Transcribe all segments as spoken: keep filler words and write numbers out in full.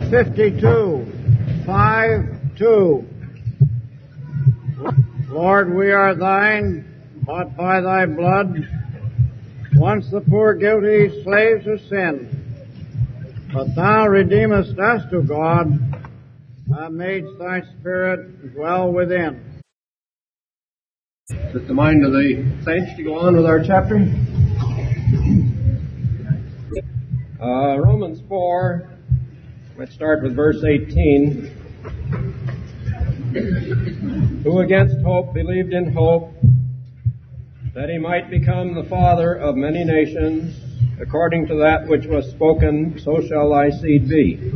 fifty-two, five, two. Lord, we are thine, bought by thy blood, once the poor guilty slaves of sin. But thou redeemest us to God, thou madest thy Spirit dwell within. Is it the mind of the saints to go on with our chapter? Uh, Romans four, let's start with verse eighteen. Who against hope believed in hope, that he might become the father of many nations, according to that which was spoken, so shall thy seed be.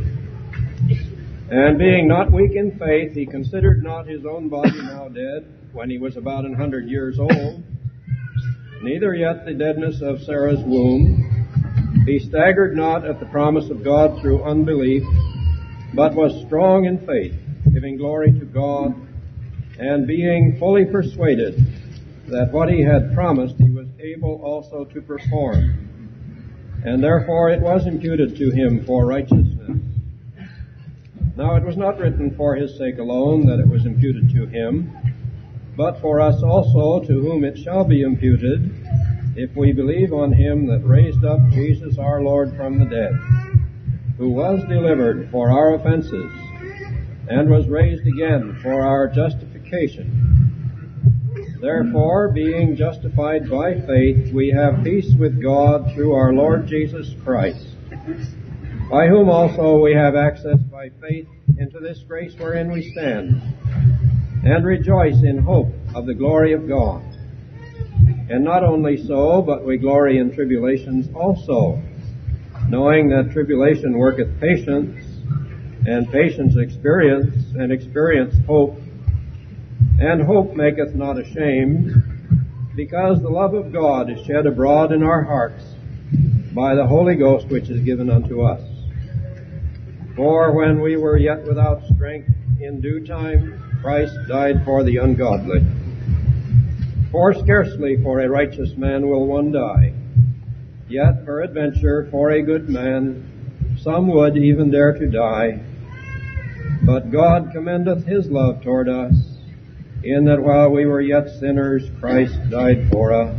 And being not weak in faith, he considered not his own body now dead, when he was about an hundred years old, neither yet the deadness of Sarah's womb. He staggered not at the promise of God through unbelief, but was strong in faith, giving glory to God, and being fully persuaded that what he had promised he was able also to perform. And therefore it was imputed to him for righteousness. Now it was not written for his sake alone that it was imputed to him, but for us also, to whom it shall be imputed, if we believe on him that raised up Jesus our Lord from the dead, who was delivered for our offenses, and was raised again for our justification. Therefore, being justified by faith, we have peace with God through our Lord Jesus Christ, by whom also we have access by faith into this grace wherein we stand, and rejoice in hope of the glory of God. And not only so, but we glory in tribulations also, knowing that tribulation worketh patience, and patience experience, and experience hope, and hope maketh not ashamed, because the love of God is shed abroad in our hearts by the Holy Ghost which is given unto us. For when we were yet without strength, in due time Christ died for the ungodly. For scarcely for a righteous man will one die, yet peradventure for a good man some would even dare to die. But God commendeth his love toward us, in that while we were yet sinners, Christ died for us.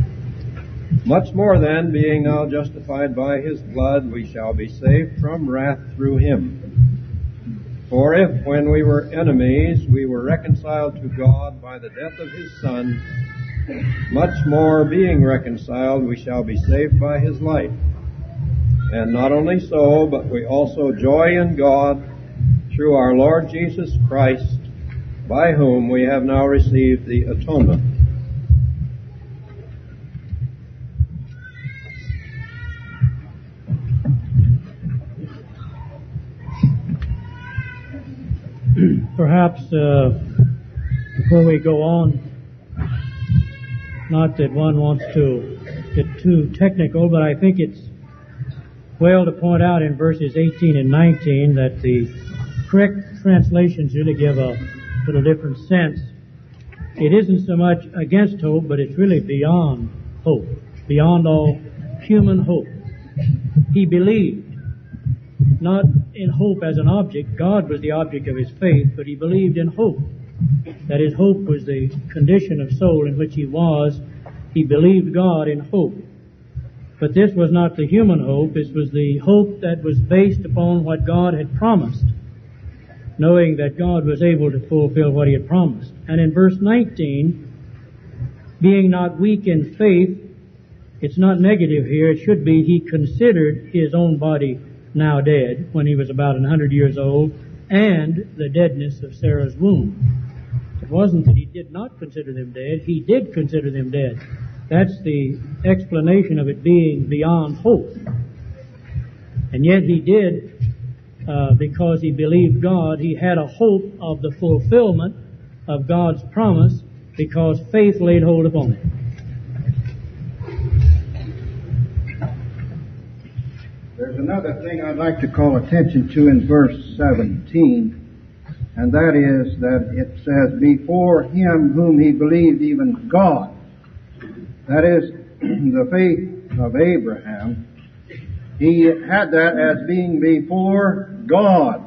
Much more then, being now justified by his blood, we shall be saved from wrath through him. For if, when we were enemies, we were reconciled to God by the death of his Son, much more, being reconciled, we shall be saved by his life. And not only so, but we also joy in God through our Lord Jesus Christ, by whom we have now received the atonement. Perhaps uh, before we go on, not that one wants to get too technical, but I think it's well to point out in verses eighteen and nineteen that the correct translations really give a little different sense. It isn't so much against hope, but it's really beyond hope, beyond all human hope. He believed, not in hope as an object. God was the object of his faith, but he believed in hope. That his hope was the condition of soul in which he was. He believed God in hope. But this was not the human hope. This was the hope that was based upon what God had promised, knowing that God was able to fulfill what he had promised. And in verse nineteen, being not weak in faith, it's not negative here. It should be he considered his own body now dead when he was about one hundred years old, and the deadness of Sarah's womb. It wasn't that he did not consider them dead. He did consider them dead. That's the explanation of it being beyond hope. And yet he did, uh, because he believed God, he had a hope of the fulfillment of God's promise, because faith laid hold upon it. There's another thing I'd like to call attention to in verse seventeen, and that is that it says, before him whom he believed, even God. That is, the faith of Abraham he had that as being before God.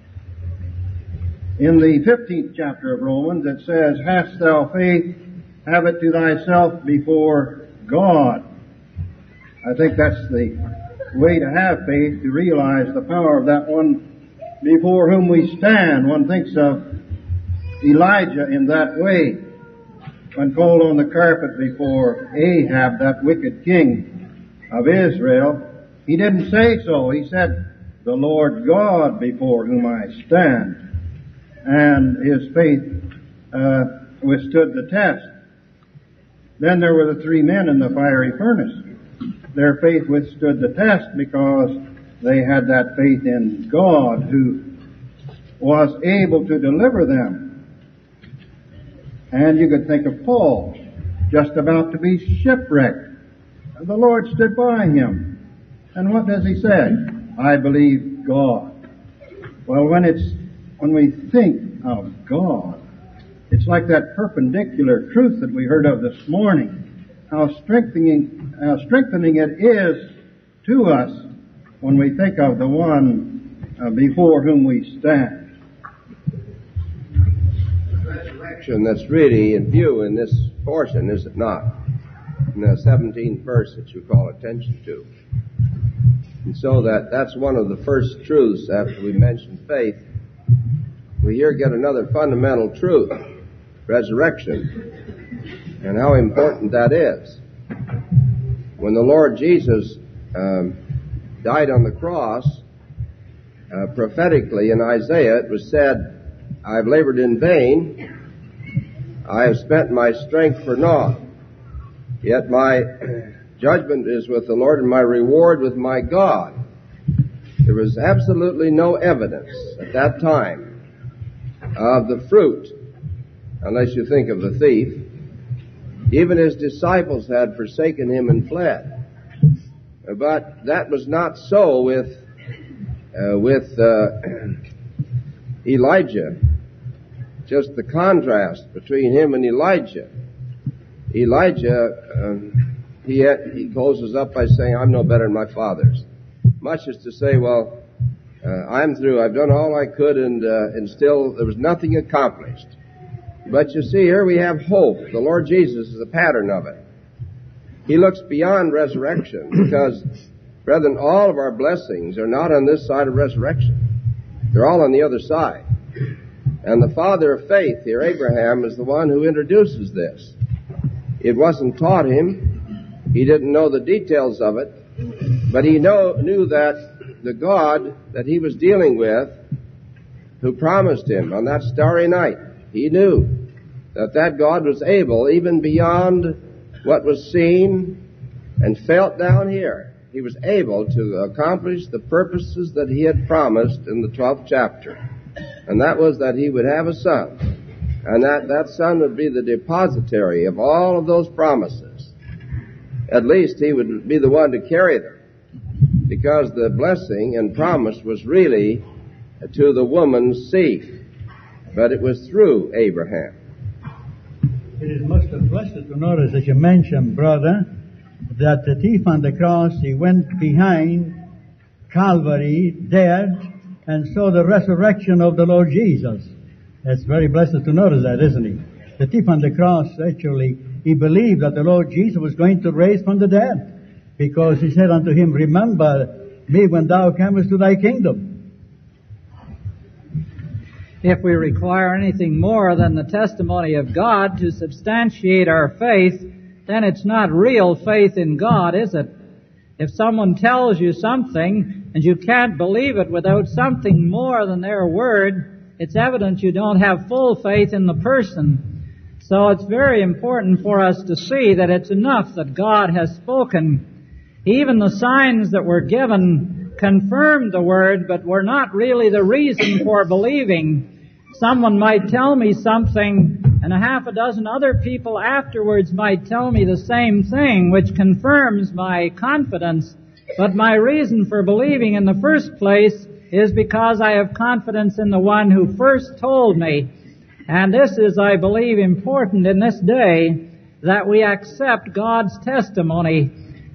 In the fifteenth chapter of Romans, it says, "Hast thou faith? Have it to thyself before God." I think that's the way to have faith, to realize the power of that one before whom we stand. One thinks of Elijah in that way, when called on the carpet before Ahab, that wicked king of Israel. He didn't say so. He said, "The Lord God before whom I stand." And his faith uh, withstood the test. Then there were the three men in the fiery furnace. Their faith withstood the test because they had that faith in God who was able to deliver them. And you could think of Paul, just about to be shipwrecked. The Lord stood by him. And what does he say? "I believe God." Well, when it's when we think of God, it's like that perpendicular truth that we heard of this morning. How strengthening, how strengthening it is to us when we think of the one uh, before whom we stand. The resurrection that's really in view in this portion, is it not? In the seventeenth verse that you call attention to. And so that, that's one of the first truths after we mentioned faith. We here get another fundamental truth, resurrection, and how important that is. When the Lord Jesus um, died on the cross, uh, prophetically in Isaiah it was said, "I have labored in vain, I have spent my strength for naught, yet my judgment is with the Lord and my reward with my God." There was absolutely no evidence at that time of the fruit, unless you think of the thief. Even his disciples had forsaken him and fled. But that was not so with uh, with uh, Elijah. Just the contrast between him and Elijah. Elijah, um, he had, he closes up by saying, "I'm no better than my fathers." Much as to say, well, uh, I'm through. I've done all I could, and uh, and still there was nothing accomplished. But you see, here we have hope. The Lord Jesus is a pattern of it. He looks beyond resurrection because, brethren, all of our blessings are not on this side of resurrection. They're all on the other side. And the father of faith here, Abraham, is the one who introduces this. It wasn't taught him. He didn't know the details of it. But he know, knew that the God that he was dealing with, who promised him on that starry night, he knew that that God was able, even beyond what was seen and felt down here. He was able to accomplish the purposes that he had promised in the twelfth chapter. And that was that he would have a son. And that, that son would be the depositary of all of those promises. At least he would be the one to carry them. Because the blessing and promise was really to the woman's seed. But it was through Abraham. It is most blessed to notice, as you mentioned, brother, that the thief on the cross, he went behind Calvary, dead, and saw the resurrection of the Lord Jesus. It's very blessed to notice that, isn't it? The thief on the cross, actually, he believed that the Lord Jesus was going to raise from the dead, because he said unto him, "Remember me when thou comest to thy kingdom." If we require anything more than the testimony of God to substantiate our faith, then it's not real faith in God, is it? If someone tells you something and you can't believe it without something more than their word, it's evident you don't have full faith in the person. So it's very important for us to see that it's enough that God has spoken. Even the signs that were given confirmed the word, but were not really the reason for believing. Someone might tell me something, and a half a dozen other people afterwards might tell me the same thing, which confirms my confidence. But my reason for believing in the first place is because I have confidence in the one who first told me. And this is, I believe, important in this day, that we accept God's testimony.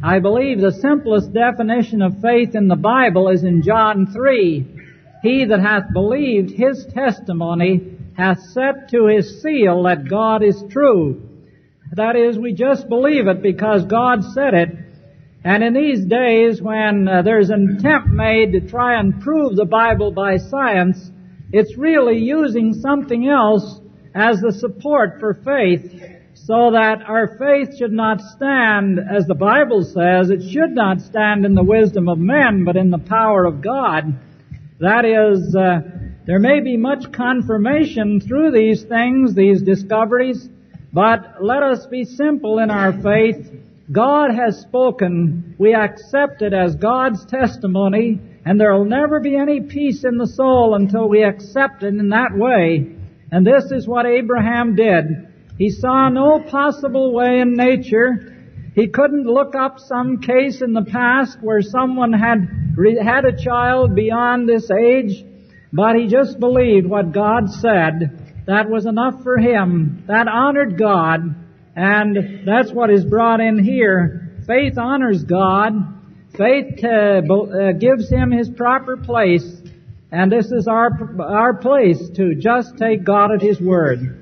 I believe the simplest definition of faith in the Bible is in John three. He that hath believed his testimony hath set to his seal that God is true. That is, we just believe it because God said it. And in these days when uh, there's an attempt made to try and prove the Bible by science, it's really using something else as the support for faith, so that our faith should not stand, as the Bible says, it should not stand in the wisdom of men, but in the power of God. That is, uh, there may be much confirmation through these things, these discoveries, but let us be simple in our faith. God has spoken. We accept it as God's testimony, and there will never be any peace in the soul until we accept it in that way. And this is what Abraham did. He saw no possible way in nature. He couldn't look up some case in the past where someone had had a child beyond this age, but he just believed what God said. That was enough for him. That honored God, and that's what is brought in here. Faith honors God. Faith uh, uh, gives Him His proper place, and this is our our place to just take God at His word.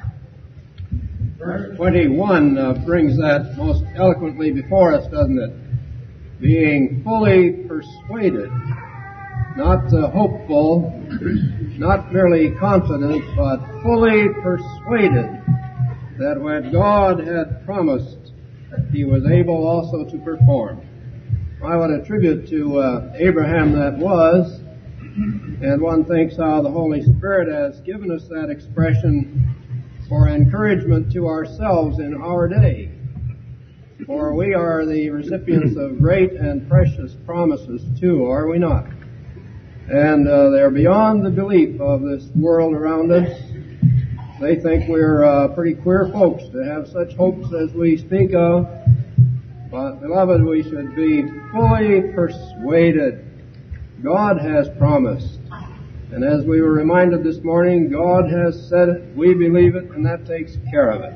Verse twenty-one uh, brings that most eloquently before us, doesn't it? Being fully persuaded, not uh, hopeful, not merely confident, but fully persuaded that what God had promised, He was able also to perform. I would attribute to uh, Abraham that was, and one thinks how the Holy Spirit has given us that expression for encouragement to ourselves in our day. For we are the recipients of great and precious promises too, are we not? And uh, they're beyond the belief of this world around us. They think we're uh, pretty queer folks to have such hopes as we speak of. But, beloved, we should be fully persuaded. God has promised. And as we were reminded this morning, God has said it, we believe it, and that takes care of it.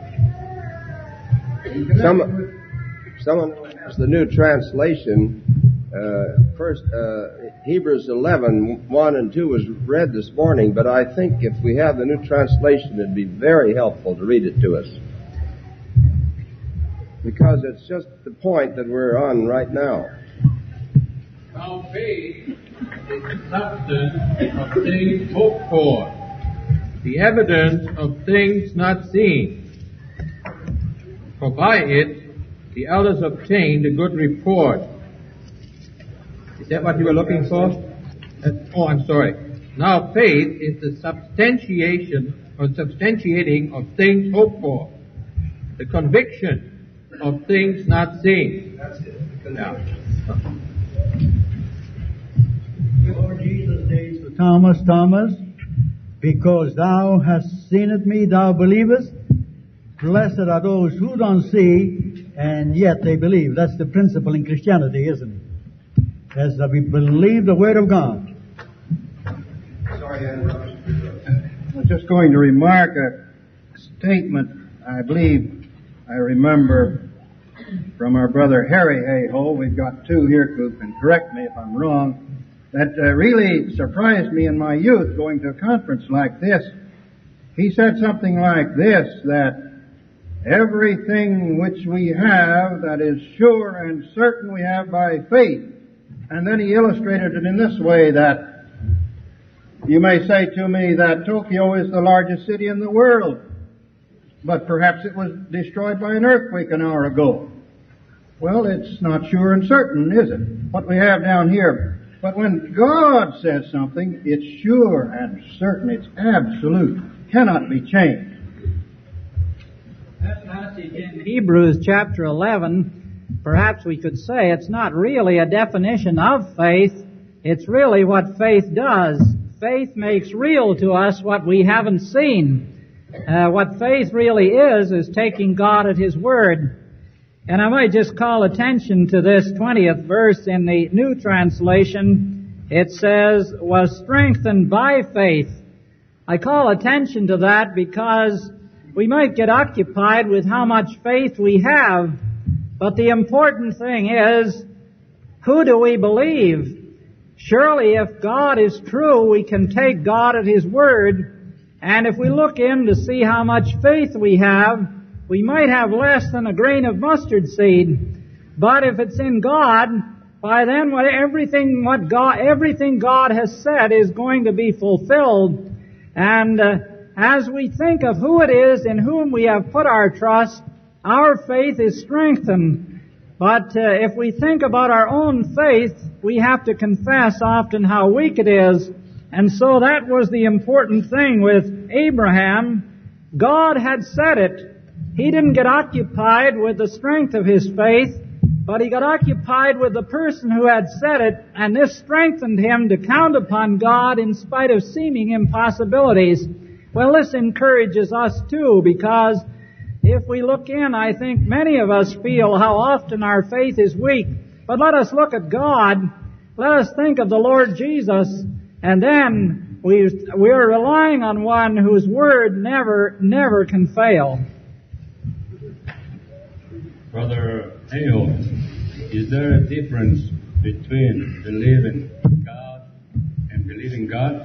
Some, someone who has the new translation, uh, first, uh, Hebrews eleven, one and two was read this morning, but I think if we have the new translation, it'd be very helpful to read it to us. Because it's just the point that we're on right now. Now faith is the substance of things hoped for, the evidence of things not seen. For by it the elders obtained a good report. Is that what you were looking for? Uh, oh, I'm sorry. Now faith is the substantiation or substantiating of things hoped for, the conviction of things not seen. That's it. Yeah. Lord Jesus says to Thomas, Thomas, because thou hast seen it me, thou believest. Blessed are those who don't see, and yet they believe. That's the principle in Christianity, isn't it? As we believe the Word of God. Sorry, I was just going to remark a statement, I believe I remember from our brother Harry Hayhoe. We've got two here who can correct me if I'm wrong. That uh, really surprised me in my youth going to a conference like this. He said something like this, that everything which we have that is sure and certain we have by faith. And then he illustrated it in this way, that you may say to me that Tokyo is the largest city in the world, but perhaps it was destroyed by an earthquake an hour ago. Well, it's not sure and certain, is it? What we have down here. But when God says something, it's sure and certain. It's absolute. Cannot be changed. That passage in Hebrews chapter eleven, perhaps we could say it's not really a definition of faith. It's really what faith does. Faith makes real to us what we haven't seen. Uh, what faith really is, is taking God at His word. And I might just call attention to this twentieth verse in the New Translation. It says, was strengthened by faith. I call attention to that because we might get occupied with how much faith we have, But the important thing is, who do we believe? Surely if God is true, we can take God at His word, and if we look in to see how much faith we have, we might have less than a grain of mustard seed. But if it's in God, by then what everything what God everything God has said is going to be fulfilled. And uh, as we think of who it is in whom we have put our trust, our faith is strengthened. But uh, if we think about our own faith, we have to confess often how weak it is. And so that was the important thing with Abraham. God had said it. He didn't get occupied with the strength of his faith, but he got occupied with the person who had said it, and this strengthened him to count upon God in spite of seeming impossibilities. Well, this encourages us too, because if we look in, I think many of us feel how often our faith is weak. But let us look at God. Let us think of the Lord Jesus, and then we, we're relying on one whose word never, never can fail. Brother Hale, is there a difference between believing God and believing God?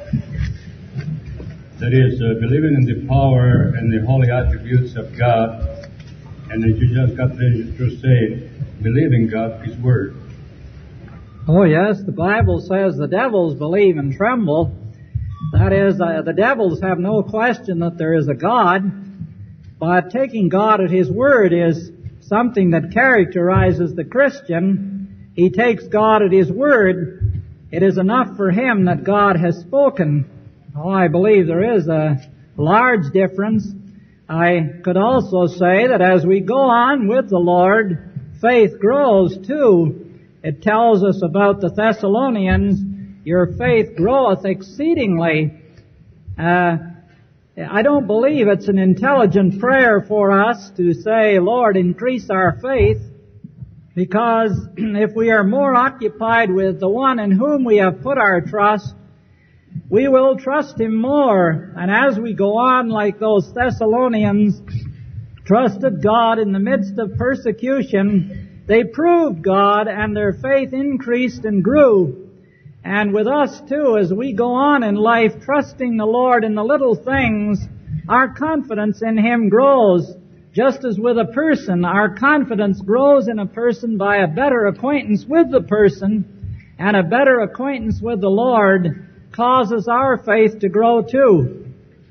That is, uh, believing in the power and the holy attributes of God, and as you just got finished through saying, believing God, His Word. Oh yes, the Bible says the devils believe and tremble. That is, uh, the devils have no question that there is a God, but taking God at His Word is something that characterizes the Christian. He takes God at His word. It is enough for him that God has spoken. Oh, I believe there is a large difference. I could also say that as we go on with the Lord, faith grows too. It tells us about the Thessalonians, your faith groweth exceedingly. Uh, I don't believe it's an intelligent prayer for us to say, Lord, increase our faith, because if we are more occupied with the one in whom we have put our trust, we will trust Him more. And as we go on, like those Thessalonians trusted God in the midst of persecution, they proved God and their faith increased and grew. And with us too, as we go on in life trusting the Lord in the little things, our confidence in Him grows. Just as with a person, our confidence grows in a person by a better acquaintance with the person, and a better acquaintance with the Lord causes our faith to grow too.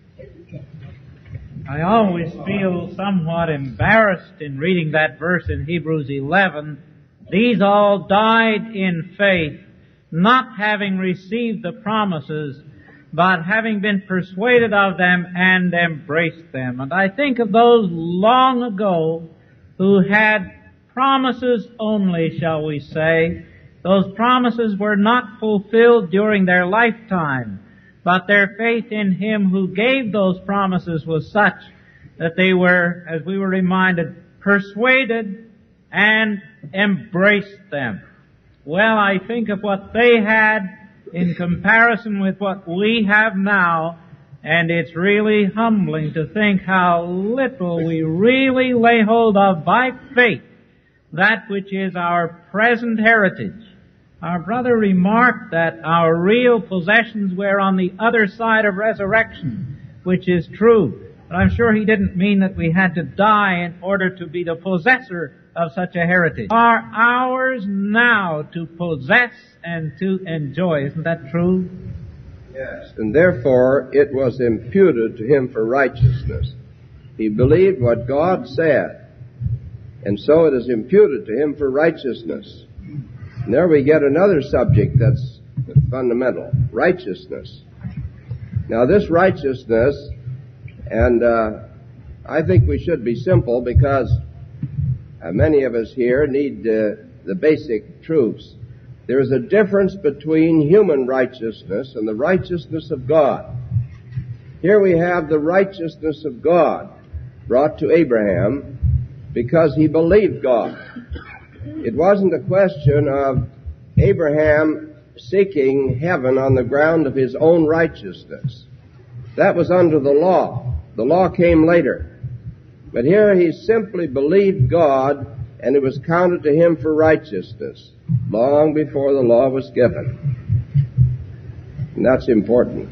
I always feel somewhat embarrassed in reading that verse in Hebrews eleven. These all died in faith, not having received the promises, but having been persuaded of them and embraced them. And I think of those long ago who had promises only, shall we say. Those promises were not fulfilled during their lifetime, but their faith in Him who gave those promises was such that they were, as we were reminded, persuaded and embraced them. Well, I think of what they had in comparison with what we have now, and it's really humbling to think how little we really lay hold of by faith that which is our present heritage. Our brother remarked that our real possessions were on the other side of resurrection, which is true. But I'm sure he didn't mean that we had to die in order to be the possessor of such a heritage. Are ours now to possess and to enjoy. Isn't that true? Yes, and therefore it was imputed to him for righteousness. He believed what God said, and so it is imputed to him for righteousness. And there we get another subject that's fundamental, righteousness. Now this righteousness, and uh, I think we should be simple because Uh, many of us here need uh, the basic truths. There is a difference between human righteousness and the righteousness of God. Here we have the righteousness of God brought to Abraham because he believed God. It wasn't a question of Abraham seeking heaven on the ground of his own righteousness. That was under the law. The law came later. But here he simply believed God, and it was counted to him for righteousness long before the law was given. And that's important.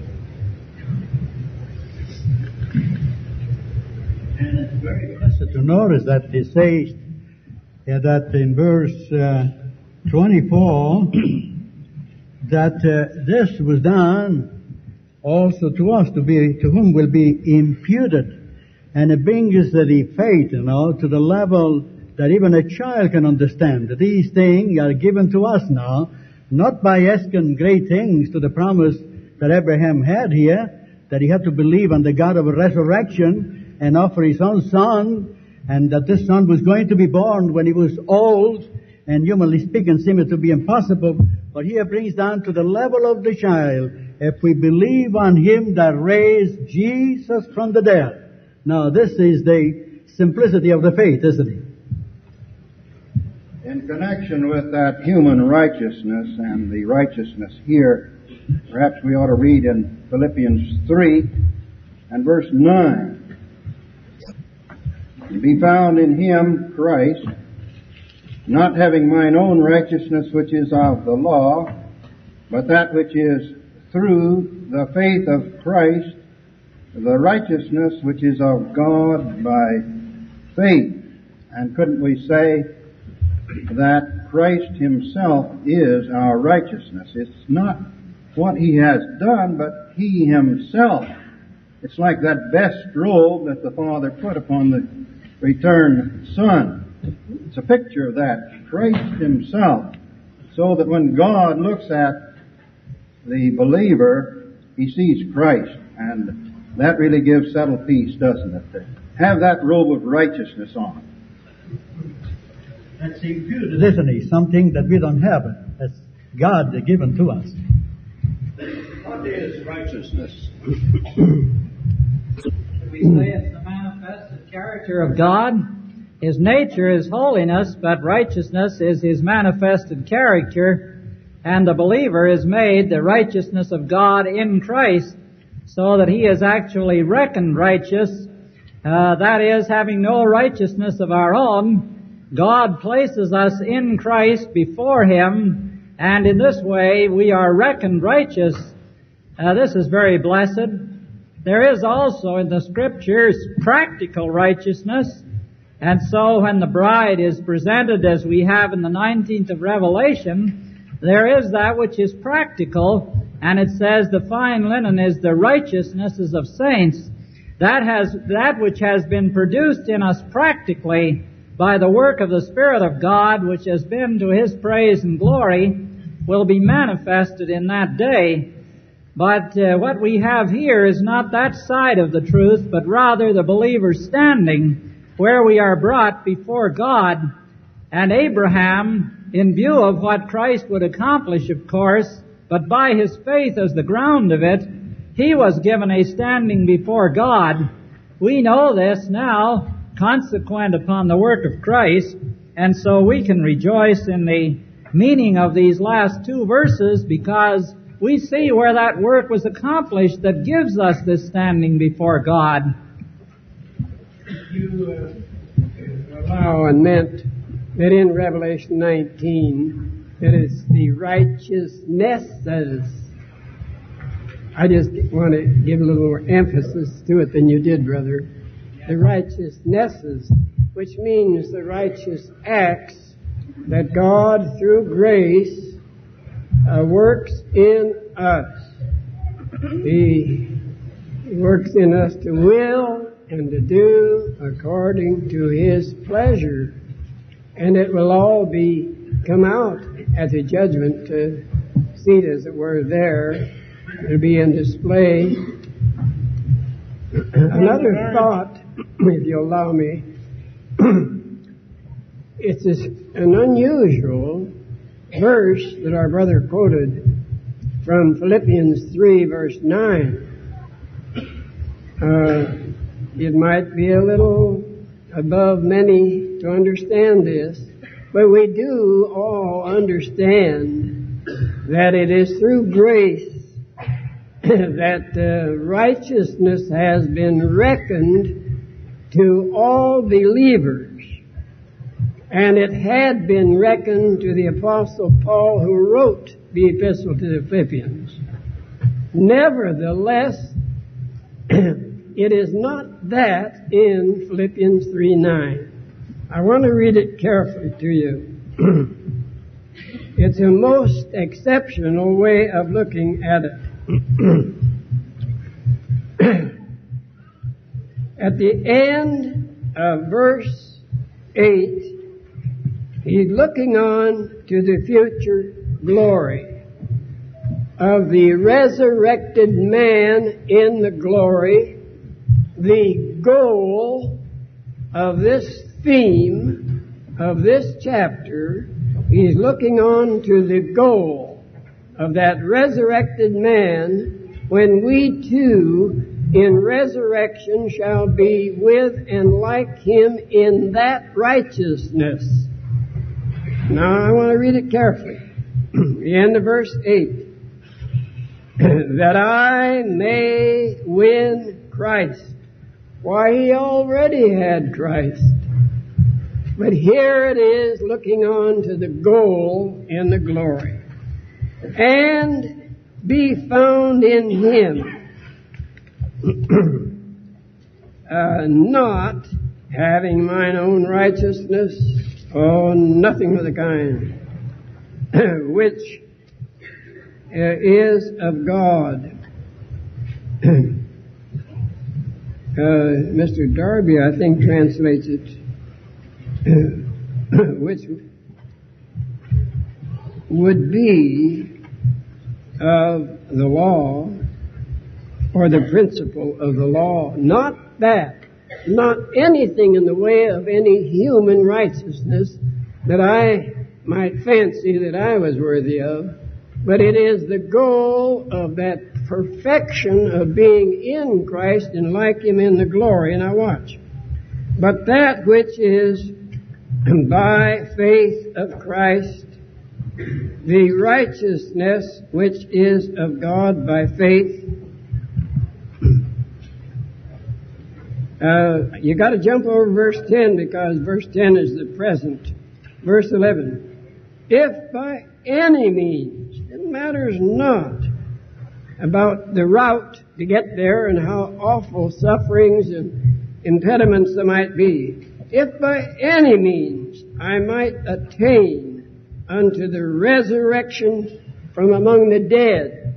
And it's very blessed to notice that it says uh, that in verse uh, twenty-four that uh, this was done also to us, to be to whom will be imputed, and it brings the faith, you know, to the level that even a child can understand. That these things are given to us now, not by asking great things to the promise that Abraham had here, that he had to believe on the God of a resurrection and offer his own son, and that this son was going to be born when he was old, and humanly speaking seemed to be impossible. But here brings down to the level of the child, if we believe on him that raised Jesus from the dead. Now this is the simplicity of the faith, isn't it? In connection with that human righteousness and the righteousness here, perhaps we ought to read in Philippians three and verse nine. Be found in him, Christ, not having mine own righteousness which is of the law, but that which is through the faith of Christ, the righteousness which is of God by faith. And couldn't we say that Christ himself is our righteousness? It's not what he has done, but he himself. It's like that best robe that the Father put upon the returned Son. It's a picture of that, Christ himself, so that when God looks at the believer, he sees Christ, and that really gives settled peace, doesn't it? To have that robe of righteousness on. That's imputed, isn't it? Something that we don't have. That's God given to us. What is righteousness? We say it's the manifested character of God. His nature is holiness, but righteousness is his manifested character, and the believer is made the righteousness of God in Christ, so that he is actually reckoned righteous. Uh, that is, having no righteousness of our own, God places us in Christ before him, and in this way we are reckoned righteous. Uh, this is very blessed. There is also in the Scriptures practical righteousness, and so when the bride is presented as we have in the nineteenth of Revelation, there is that which is practical, and it says the fine linen is the righteousnesses of saints. That has, that which has been produced in us practically by the work of the Spirit of God, which has been to his praise and glory, will be manifested in that day. But uh, what we have here is not that side of the truth, but rather the believer standing where we are brought before God. And Abraham, in view of what Christ would accomplish, of course, but by his faith as the ground of it, he was given a standing before God. We know this now, consequent upon the work of Christ, and so we can rejoice in the meaning of these last two verses, because we see where that work was accomplished that gives us this standing before God. You uh, allow and meant that in Revelation nineteen, that it's the righteousnesses. I just want to give a little more emphasis to it than you did, brother. The righteousnesses, which means the righteous acts that God, through grace, uh, works in us. He works in us to will and to do according to his pleasure. And it will all be come out as a judgment to seat, as it were, there. It'll be in display. Another thought, if you'll allow me, it's an unusual verse that our brother quoted from Philippians three, verse nine. Uh, it might be a little above many to understand this, but we do all understand that it is through grace that uh, righteousness has been reckoned to all believers. and it had been reckoned to the Apostle Paul, who wrote the epistle to the Philippians. Nevertheless, it is not that in Philippians three nine. I want to read it carefully to you. It's a most exceptional way of looking at it. At the end of verse eight, he's looking on to the future glory of the resurrected man in the glory. The goal of this theme of this chapter, he's looking on to the goal of that resurrected man when we too in resurrection shall be with and like him in that righteousness. Now I want to read it carefully. The end of verse eight. That I may win Christ. Why, he already had Christ. But here it is looking on to the goal in the glory. And be found in him. uh, not having mine own righteousness, oh, nothing of the kind, which uh, is of God. uh, Mister Darby, I think, translates it, which would be of the law, or the principle of the law. Not that, not anything in the way of any human righteousness that I might fancy that I was worthy of, but it is the goal of that perfection of being in Christ and like him in the glory. Now watch. But that which is by faith of Christ, the righteousness which is of God by faith. Uh, you got to jump over verse ten because verse ten is the present. Verse eleven. If by any means, it matters not about the route to get there and how awful sufferings and impediments there might be. If by any means I might attain unto the resurrection from among the dead.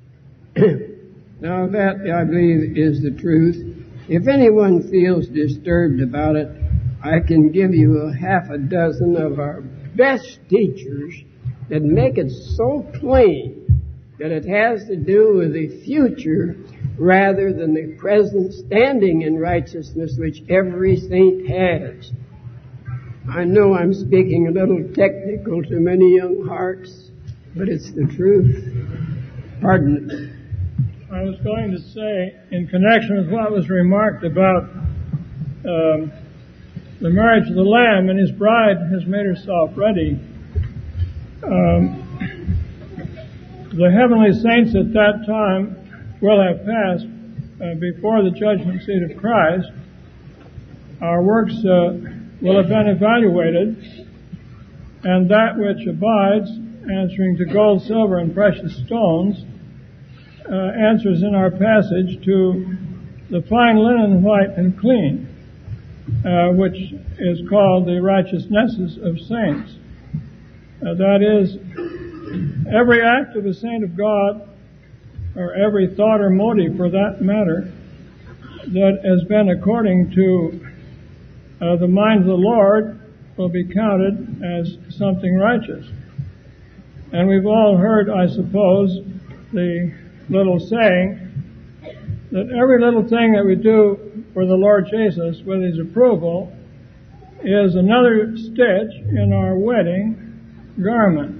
Now that, I believe, is the truth. If anyone feels disturbed about it, I can give you a half a dozen of our best teachers that make it so plain that it has to do with the future rather than the present standing in righteousness which every saint has. I know I'm speaking a little technical to many young hearts, but it's the truth. Pardon me. I was going to say, in connection with what was remarked about um, the marriage of the Lamb, and his bride has made herself ready, um, the heavenly saints at that time will have passed uh, before the judgment seat of Christ. Our works uh, will have been evaluated, and that which abides, answering to gold, silver, and precious stones, Uh, answers in our passage to the fine linen, white and clean, uh, which is called the righteousnesses of saints. Uh, that is, every act of a saint of God, or every thought or motive for that matter, that has been according to uh, the mind of the Lord will be counted as something righteous. And we've all heard, I suppose, the little saying that every little thing that we do for the Lord Jesus with his approval is another stitch in our wedding garment.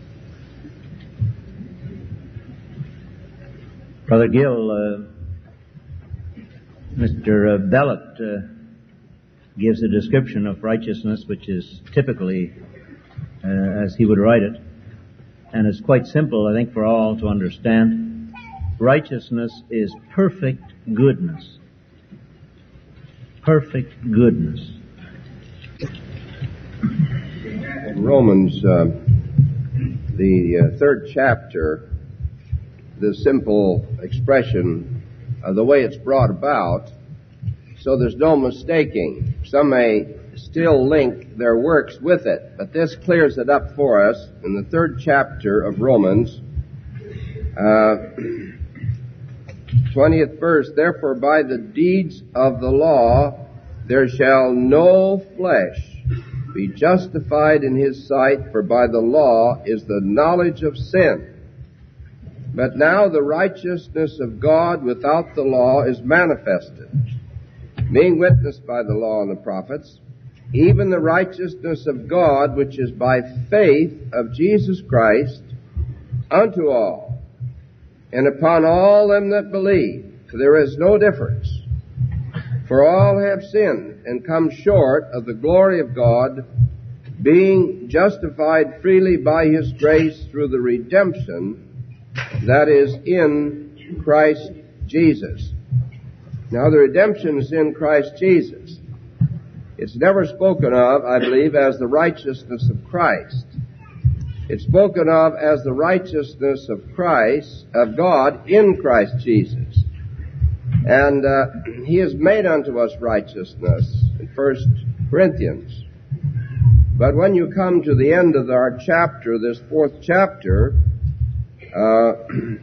Brother Gill, uh, Mister Bellet uh, gives a description of righteousness which is typically uh, as he would write it, and it's quite simple, I think, for all to understand. Righteousness is perfect goodness. Perfect goodness. Romans, uh, the uh, third chapter, the simple expression, uh, the way it's brought about, so there's no mistaking. Some may still link their works with it, but this clears it up for us in the third chapter of Romans, uh, twentieth verse. Therefore, by the deeds of the law, there shall no flesh be justified in his sight, for by the law is the knowledge of sin. But now the righteousness of God without the law is manifested, being witnessed by the law and the prophets, even the righteousness of God, which is by faith of Jesus Christ, unto all, and upon all them that believe. For there is no difference. For all have sinned, and come short of the glory of God, being justified freely by his grace through the redemption that is in Christ Jesus. Now the redemption is in Christ Jesus. It's never spoken of, I believe, as the righteousness of Christ. It's spoken of as the righteousness of Christ, of God in Christ Jesus. And uh, he has made unto us righteousness in First Corinthians. But when you come to the end of our chapter, this fourth chapter, uh,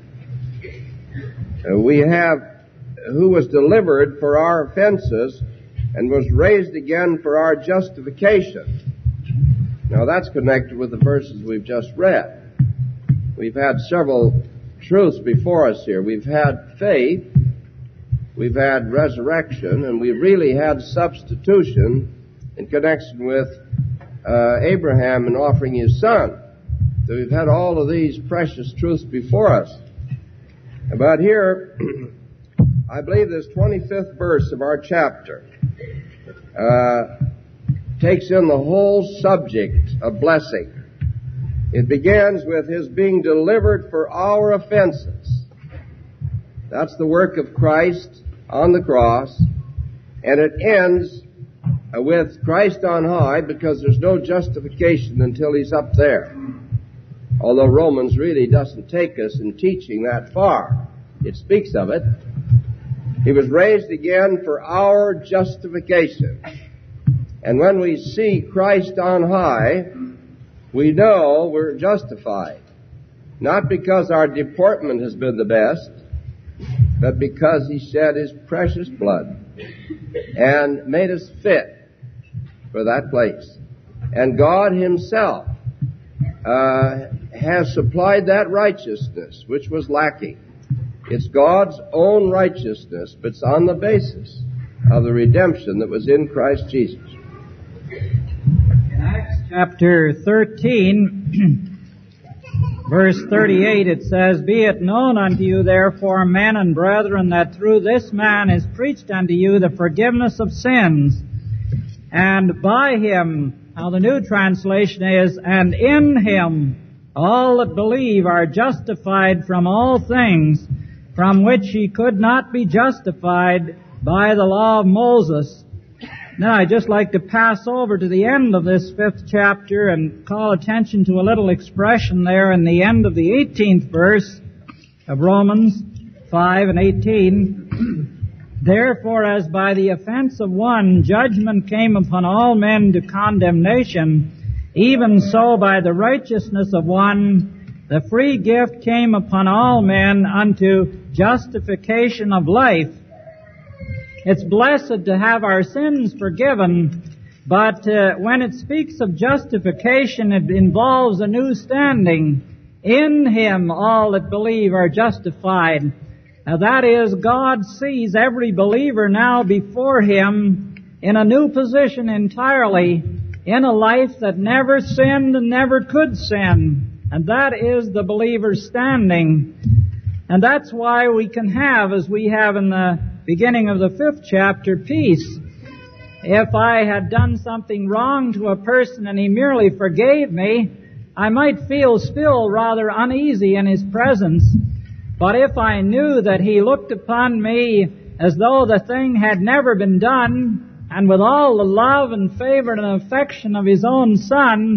we have who was delivered for our offenses and was raised again for our justification. Now that's connected with the verses we've just read. We've had several truths before us here. We've had faith, we've had resurrection, and we've really had substitution in connection with uh, Abraham and offering his son. So we've had all of these precious truths before us. But here, I believe this twenty-fifth verse of our chapter uh, takes in the whole subject of blessing. It begins with his being delivered for our offenses. That's the work of Christ on the cross. And it ends uh, with Christ on high, because there's no justification until he's up there. Although Romans really doesn't take us in teaching that far. It speaks of it. He was raised again for our justification. And when we see Christ on high, we know we're justified. Not because our deportment has been the best, but because he shed his precious blood and made us fit for that place. And God himself uh, has supplied that righteousness which was lacking. It's God's own righteousness, but it's on the basis of the redemption that was in Christ Jesus. In Acts chapter thirteen, verse thirty-eight, it says, Be it known unto you, therefore, men and brethren, that through this man is preached unto you the forgiveness of sins, and by him, now the new translation is, and in him all that believe are justified from all things from which ye could not be justified by the law of Moses. Now, I'd just like to pass over to the end of this fifth chapter and call attention to a little expression there in the end of the eighteenth verse of Romans five and eighteen. Therefore, as by the offense of one judgment came upon all men to condemnation, even so by the righteousness of one the free gift came upon all men unto justification of life. It's blessed to have our sins forgiven, but uh, when it speaks of justification, it involves a new standing. In him all that believe are justified. Now that is, God sees every believer now before him in a new position entirely, in a life that never sinned and never could sin. And that is the believer's standing. And that's why we can have, as we have in the beginning of the fifth chapter, peace. If I had done something wrong to a person and he merely forgave me, I might feel still rather uneasy in his presence. But if I knew that he looked upon me as though the thing had never been done, and with all the love and favor and affection of his own son,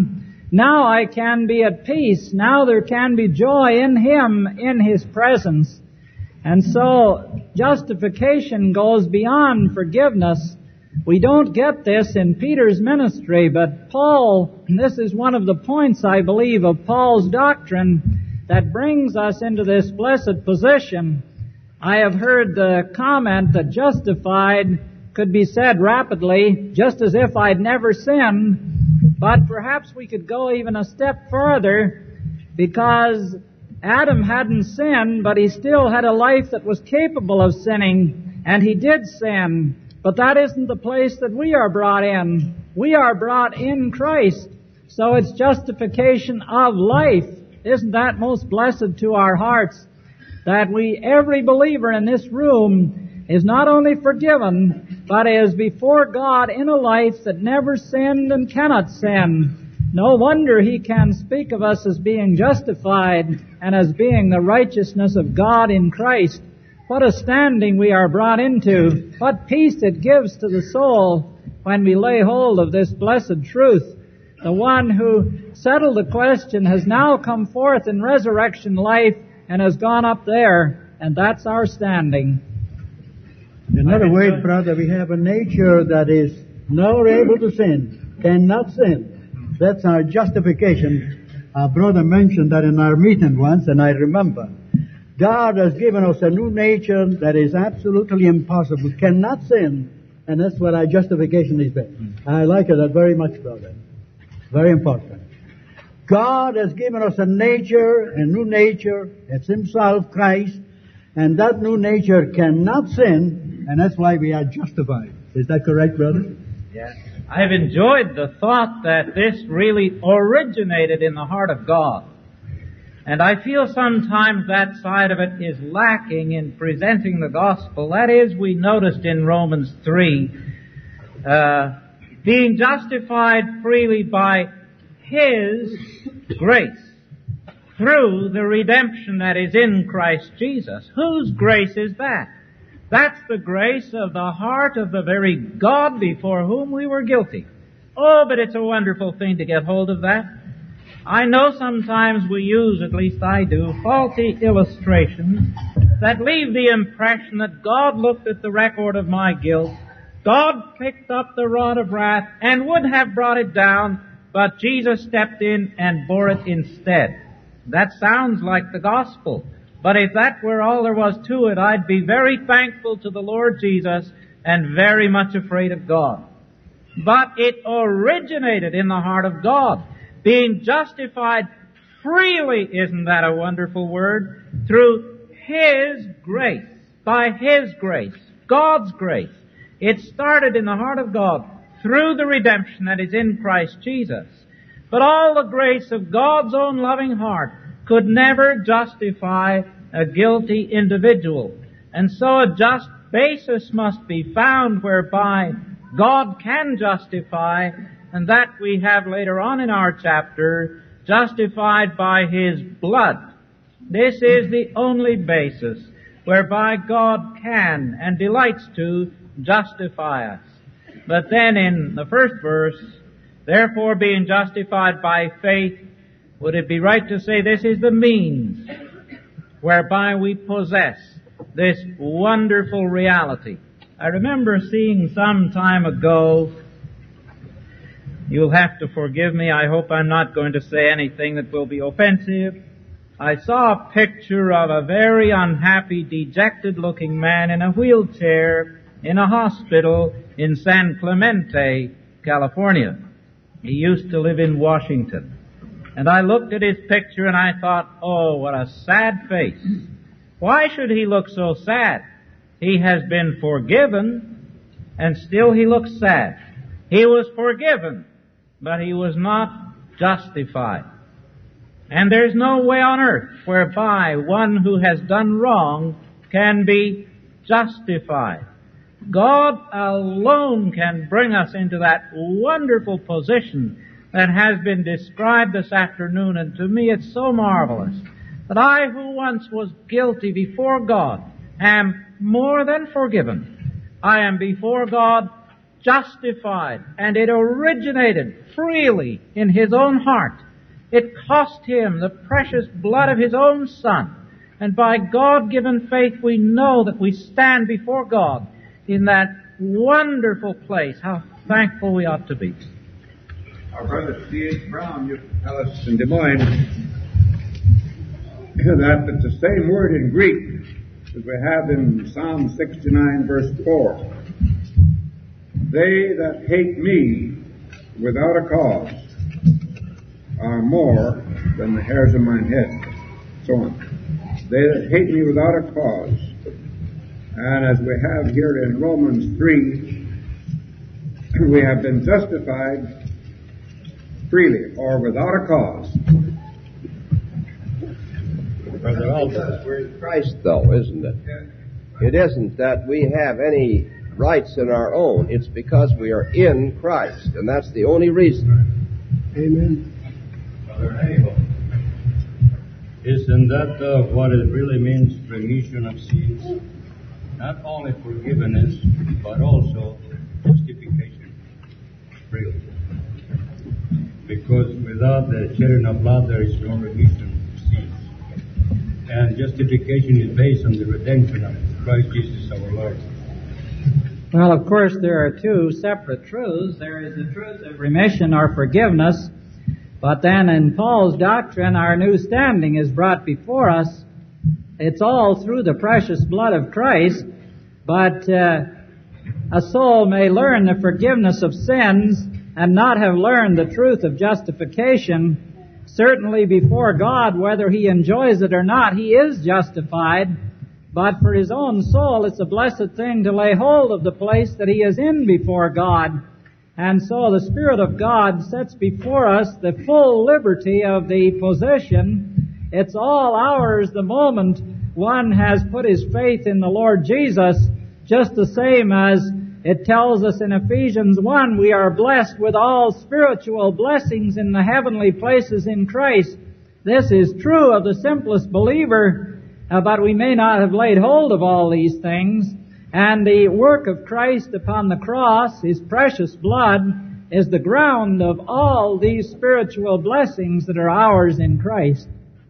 Now I can be at peace. Now there can be joy in Him, in His presence. And so justification goes beyond forgiveness. We don't get this in Peter's ministry, but Paul, and this is one of the points, I believe, of Paul's doctrine that brings us into this blessed position. I have heard the comment that justified could be said rapidly, just as if I'd never sinned, but perhaps we could go even a step further, because Adam hadn't sinned, but he still had a life that was capable of sinning, and he did sin. But that isn't the place that we are brought in. We are brought in Christ. So it's justification of life. Isn't that most blessed to our hearts? That we, every believer in this room, is not only forgiven, but is before God in a life that never sinned and cannot sin. No wonder He can speak of us as being justified and as being the righteousness of God in Christ. What a standing we are brought into. What peace it gives to the soul when we lay hold of this blessed truth. The one who settled the question has now come forth in resurrection life and has gone up there, and that's our standing. In other words, brother, we have a nature that is not able to sin, cannot sin. That's our justification. Our brother mentioned that in our meeting once, and I remember. God has given us a new nature that is absolutely impossible, cannot sin, and that's what our justification is. I like it very much, brother. Very important. God has given us a nature, a new nature. It's Himself, Christ, and that new nature cannot sin, and that's why we are justified. Is that correct, brother? Yes. I've enjoyed the thought that this really originated in the heart of God. And I feel sometimes that side of it is lacking in presenting the gospel. That is, we noticed in Romans three, uh, being justified freely by His grace through the redemption that is in Christ Jesus. Whose grace is that? That's the grace of the heart of the very God before whom we were guilty. Oh, but it's a wonderful thing to get hold of that. I know sometimes we use, at least I do, faulty illustrations that leave the impression that God looked at the record of my guilt, God picked up the rod of wrath and would have brought it down, but Jesus stepped in and bore it instead. That sounds like the gospel. But if that were all there was to it, I'd be very thankful to the Lord Jesus and very much afraid of God. But it originated in the heart of God. Being justified freely, isn't that a wonderful word? Through His grace, by His grace, God's grace. It started in the heart of God through the redemption that is in Christ Jesus. But all the grace of God's own loving heart could never justify a guilty individual. And so a just basis must be found whereby God can justify, and that we have later on in our chapter, justified by His blood. This is the only basis whereby God can and delights to justify us. But then in the first verse, therefore being justified by faith, would it be right to say this is the means whereby we possess this wonderful reality? I remember seeing some time ago, you'll have to forgive me, I hope I'm not going to say anything that will be offensive. I saw a picture of a very unhappy, dejected-looking man in a wheelchair in a hospital in San Clemente, California. He used to live in Washington. And I looked at his picture and I thought, oh, what a sad face. Why should he look so sad? He has been forgiven, and still he looks sad. He was forgiven, but he was not justified. And there's no way on earth whereby one who has done wrong can be justified. God alone can bring us into that wonderful position that has been described this afternoon, and to me it's so marvelous that I, who once was guilty before God, am more than forgiven. I am before God justified, and it originated freely in his own heart. It cost him the precious blood of his own Son. And by God-given faith we know that we stand before God in that wonderful place. How thankful we ought to be. Our brother C H Brown used to tell us in Des Moines that it's the same word in Greek as we have in Psalm sixty-nine verse four. They that hate me without a cause are more than the hairs of mine head. So on. They that hate me without a cause. And as we have here in Romans three, we have been justified freely or without a cause. Because we're in Christ, though, isn't it? It isn't that we have any rights in our own. It's because we are in Christ, and that's the only reason. Amen. Isn't that uh, what it really means, remission of sins? Not only forgiveness, but also justification. Really. Because without the shedding of blood, there is no remission of sins. And justification is based on the redemption of Christ Jesus our Lord. Well, of course, there are two separate truths. There is the truth of remission or forgiveness. But then in Paul's doctrine, our new standing is brought before us. It's all through the precious blood of Christ. But uh, a soul may learn the forgiveness of sins and not have learned the truth of justification. Certainly before God, whether he enjoys it or not, he is justified. But for his own soul, it's a blessed thing to lay hold of the place that he is in before God. And so the Spirit of God sets before us the full liberty of the position. It's all ours the moment one has put his faith in the Lord Jesus, just the same as it tells us in Ephesians one, we are blessed with all spiritual blessings in the heavenly places in Christ. This is true of the simplest believer, uh, but we may not have laid hold of all these things. And the work of Christ upon the cross, his precious blood, is the ground of all these spiritual blessings that are ours in Christ.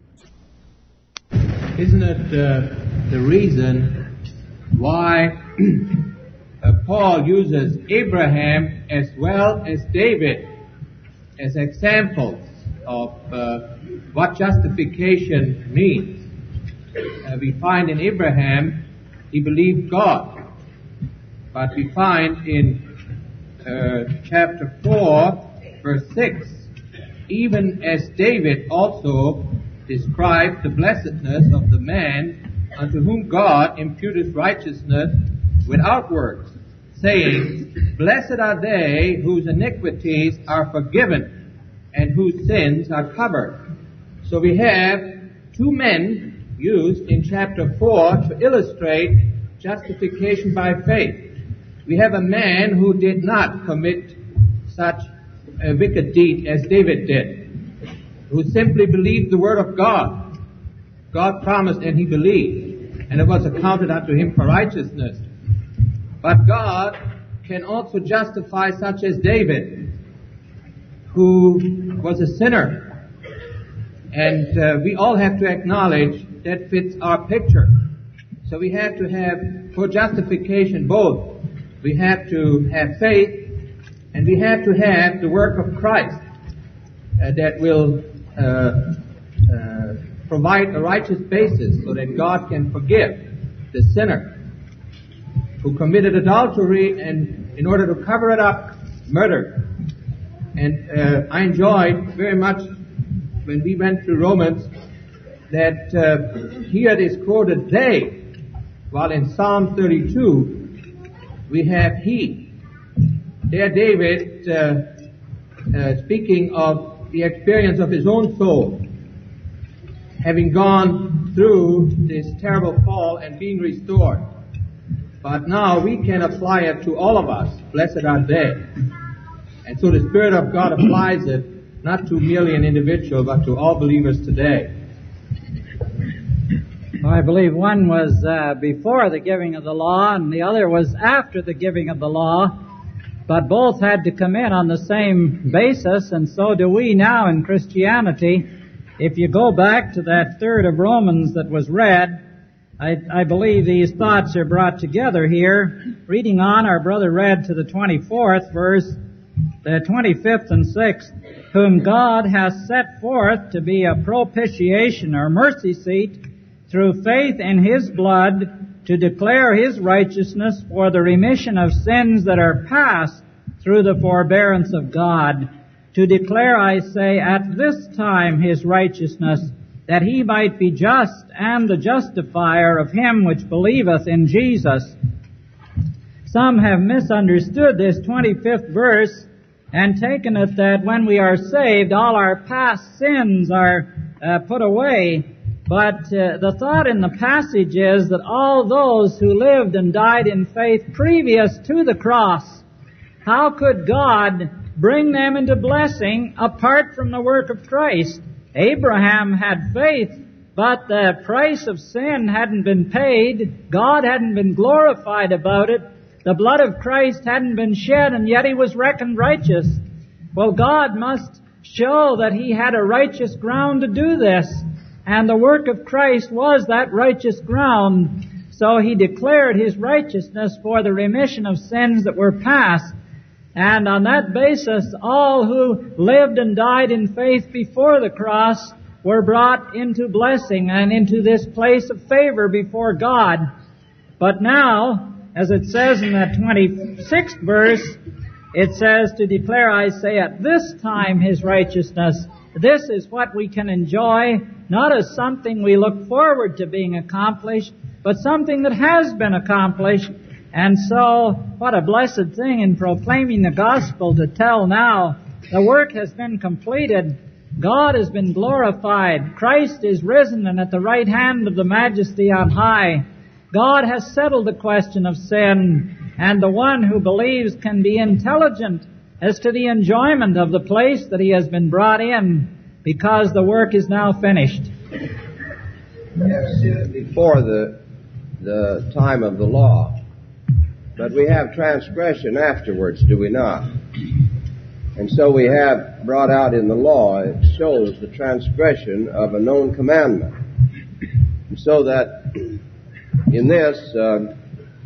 Isn't it uh, the reason why uh, Paul uses Abraham as well as David as examples of uh, what justification means? Uh, we find in Abraham, he believed God. But we find in uh, chapter four, verse six, even as David also described the blessedness of the man unto whom God imputeth righteousness without works, saying, Blessed are they whose iniquities are forgiven and whose sins are covered. So we have two men used in chapter four to illustrate justification by faith. We have a man who did not commit such a wicked deed as David did, who simply believed the word of God. God promised and he believed, and it was accounted unto him for righteousness. But God can also justify such as David, who was a sinner. And uh, we all have to acknowledge that fits our picture. So we have to have, for justification, both. We have to have faith, and we have to have the work of Christ uh, that will uh, uh, provide a righteous basis so that God can forgive the sinner who committed adultery and, in order to cover it up, murdered. And uh, I enjoyed very much when we went through Romans that uh, here it is quoted they, while in Psalm thirty-two we have he. There David, uh, uh, speaking of the experience of his own soul, having gone through this terrible fall and being restored. But now we can apply it to all of us. Blessed are they. And so the Spirit of God applies it not to merely an individual, but to all believers today. I believe one was uh, before the giving of the law, and the other was after the giving of the law. but both had to come in on the same basis, and so do we now in Christianity. If you go back to that third of Romans that was read, I, I believe these thoughts are brought together here. Reading on, our brother read to the twenty-fourth verse, the twenty-fifth and sixth, whom God has set forth to be a propitiation or mercy seat through faith in His blood, to declare His righteousness for the remission of sins that are past through the forbearance of God. To declare, I say, at this time His righteousness, that He might be just and the justifier of him which believeth in Jesus. Some have misunderstood this twenty-fifth verse and taken it that when we are saved, all our past sins are uh, put away. But uh, the thought in the passage is that all those who lived and died in faith previous to the cross, how could God bring them into blessing apart from the work of Christ? Abraham had faith, but the price of sin hadn't been paid. God hadn't been glorified about it. The blood of Christ hadn't been shed, and yet he was reckoned righteous. Well, God must show that he had a righteous ground to do this, and the work of Christ was that righteous ground. So he declared his righteousness for the remission of sins that were past. And on that basis, all who lived and died in faith before the cross were brought into blessing and into this place of favor before God. But now, as it says in that twenty-sixth verse, it says to declare, I say, at this time His righteousness. This is what we can enjoy, not as something we look forward to being accomplished, but something that has been accomplished. And so, what a blessed thing in proclaiming the gospel to tell now, the work has been completed. God has been glorified. Christ is risen and at the right hand of the Majesty on high. God has settled the question of sin, and the one who believes can be intelligent as to the enjoyment of the place that he has been brought in, because the work is now finished. Yes, before the the time of the law. But we have transgression afterwards, do we not? And so we have brought out in the law, it shows the transgression of a known commandment. And so that in this, uh,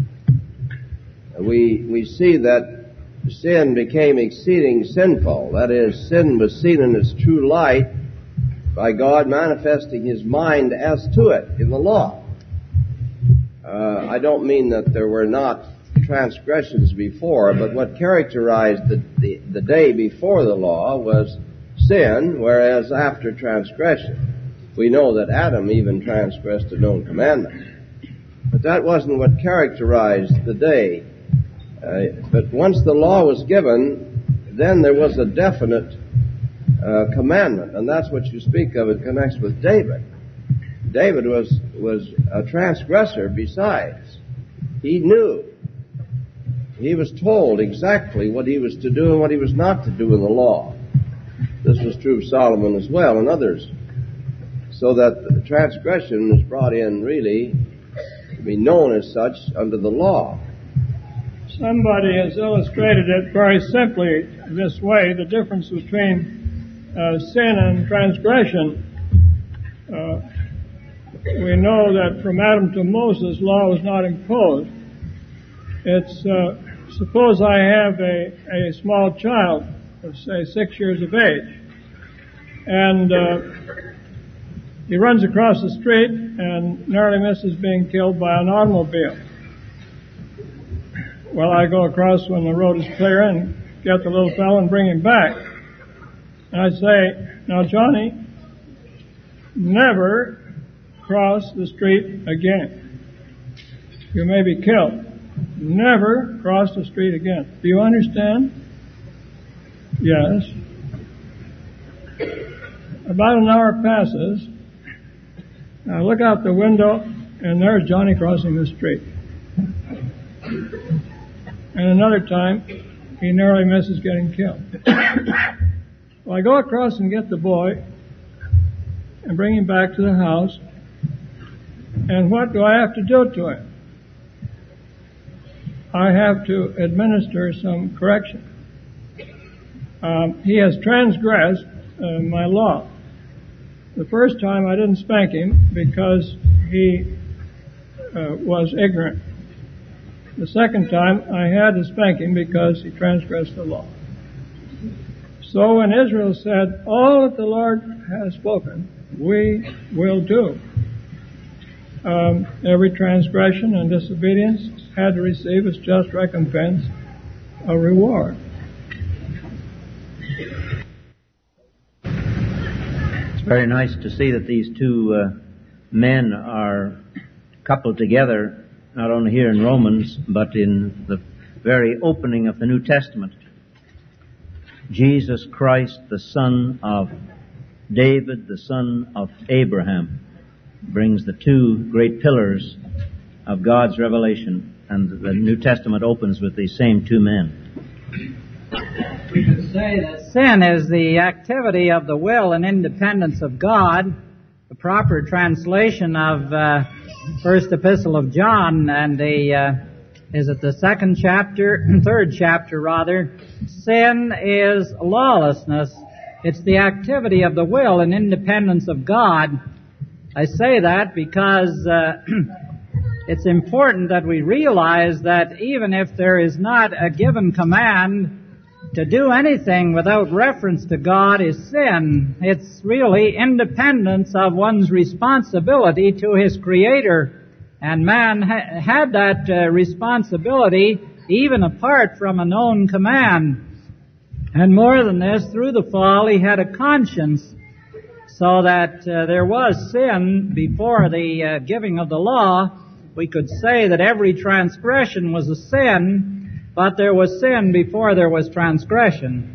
we we see that sin became exceeding sinful. That is, sin was seen in its true light by God manifesting His mind as to it in the law. Uh, I don't mean that there were not transgressions before, but what characterized the, the, the day before the law was sin, whereas after transgression, we know that Adam even transgressed a known commandment. But that wasn't what characterized the day. Uh, but once the law was given, then there was a definite uh, commandment, and that's what you speak of. It connects with David. David was was a transgressor besides. He knew. He was told exactly what he was to do and what he was not to do in the law. This was true of Solomon as well and others. So that the transgression was brought in really to be known as such under the law. Somebody has illustrated it very simply this way, the difference between uh, sin and transgression. Uh, we know that from Adam to Moses, law was not imposed. It's, uh, suppose I have a, a small child of, say, six years of age, and uh, he runs across the street and narrowly misses being killed by an automobile. Well, I go across when the road is clear and get the little fellow and bring him back. And I say, now, Johnny, never cross the street again. You may be killed. Never cross the street again. Do you understand? Yes. About an hour passes. I look out the window, and there's Johnny crossing the street. And another time, he narrowly misses getting killed. Well, I go across and get the boy and bring him back to the house. And what do I have to do to him? I have to administer some correction. Um, he has transgressed uh, my law. The first time I didn't spank him because he uh, was ignorant. The second time I had to spank him because he transgressed the law. So when Israel said, all that the Lord has spoken, we will do. Um, every transgression and disobedience had to receive its just recompense, a reward. It's very nice to see that these two uh, men are coupled together, not only here in Romans, but in the very opening of the New Testament. Jesus Christ, the son of David, the son of Abraham, brings the two great pillars of God's revelation, and the New Testament opens with these same two men. We could say that sin is the activity of the will and independence of God. The proper translation of uh, First Epistle of John, and the uh, is it the second chapter, third chapter rather? Sin is lawlessness. It's the activity of the will and independence of God. I say that because uh, it's important that we realize that even if there is not a given command, to do anything without reference to God is sin. It's really independence of one's responsibility to his Creator. And man ha- had that uh, responsibility even apart from a known command. And more than this, through the fall, he had a conscience, so that uh, there was sin before the uh, giving of the law. We could say that every transgression was a sin, but there was sin before there was transgression.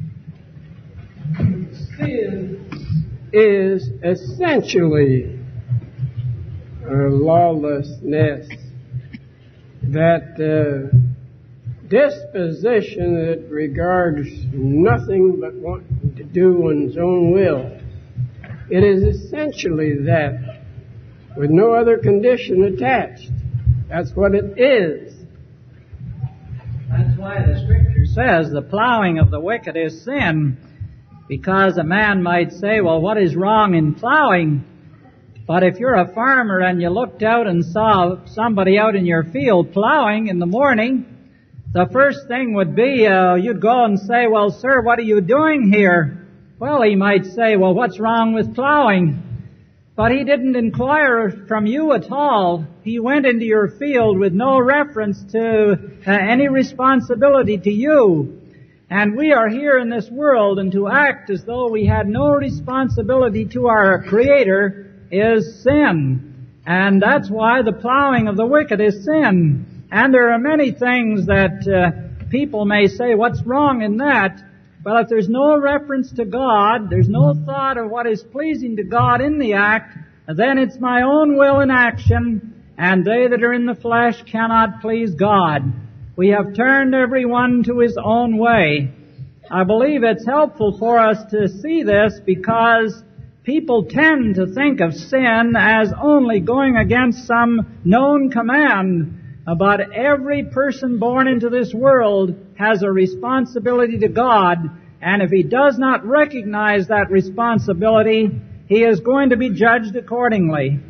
Sin is essentially a lawlessness, that uh, disposition that regards nothing but wanting to do one's own will. It is essentially that, with no other condition attached. That's what it is. That's why the Scripture says the plowing of the wicked is sin, because a man might say, well, what is wrong in plowing? But if you're a farmer and you looked out and saw somebody out in your field plowing in the morning, the first thing would be, uh, you'd go and say, well, sir, what are you doing here? Well, he might say, well, what's wrong with plowing? But he didn't inquire from you at all. He went into your field with no reference to uh, any responsibility to you. And we are here in this world, and to act as though we had no responsibility to our Creator is sin. And that's why the plowing of the wicked is sin. And there are many things that uh, people may say, what's wrong in that? But if there's no reference to God, there's no thought of what is pleasing to God in the act, then it's my own will in action, and they that are in the flesh cannot please God. We have turned everyone to his own way. I believe it's helpful for us to see this because people tend to think of sin as only going against some known command. But every person born into this world has a responsibility to God, and if he does not recognize that responsibility, he is going to be judged accordingly.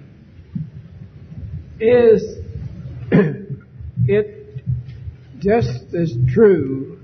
Is it just as true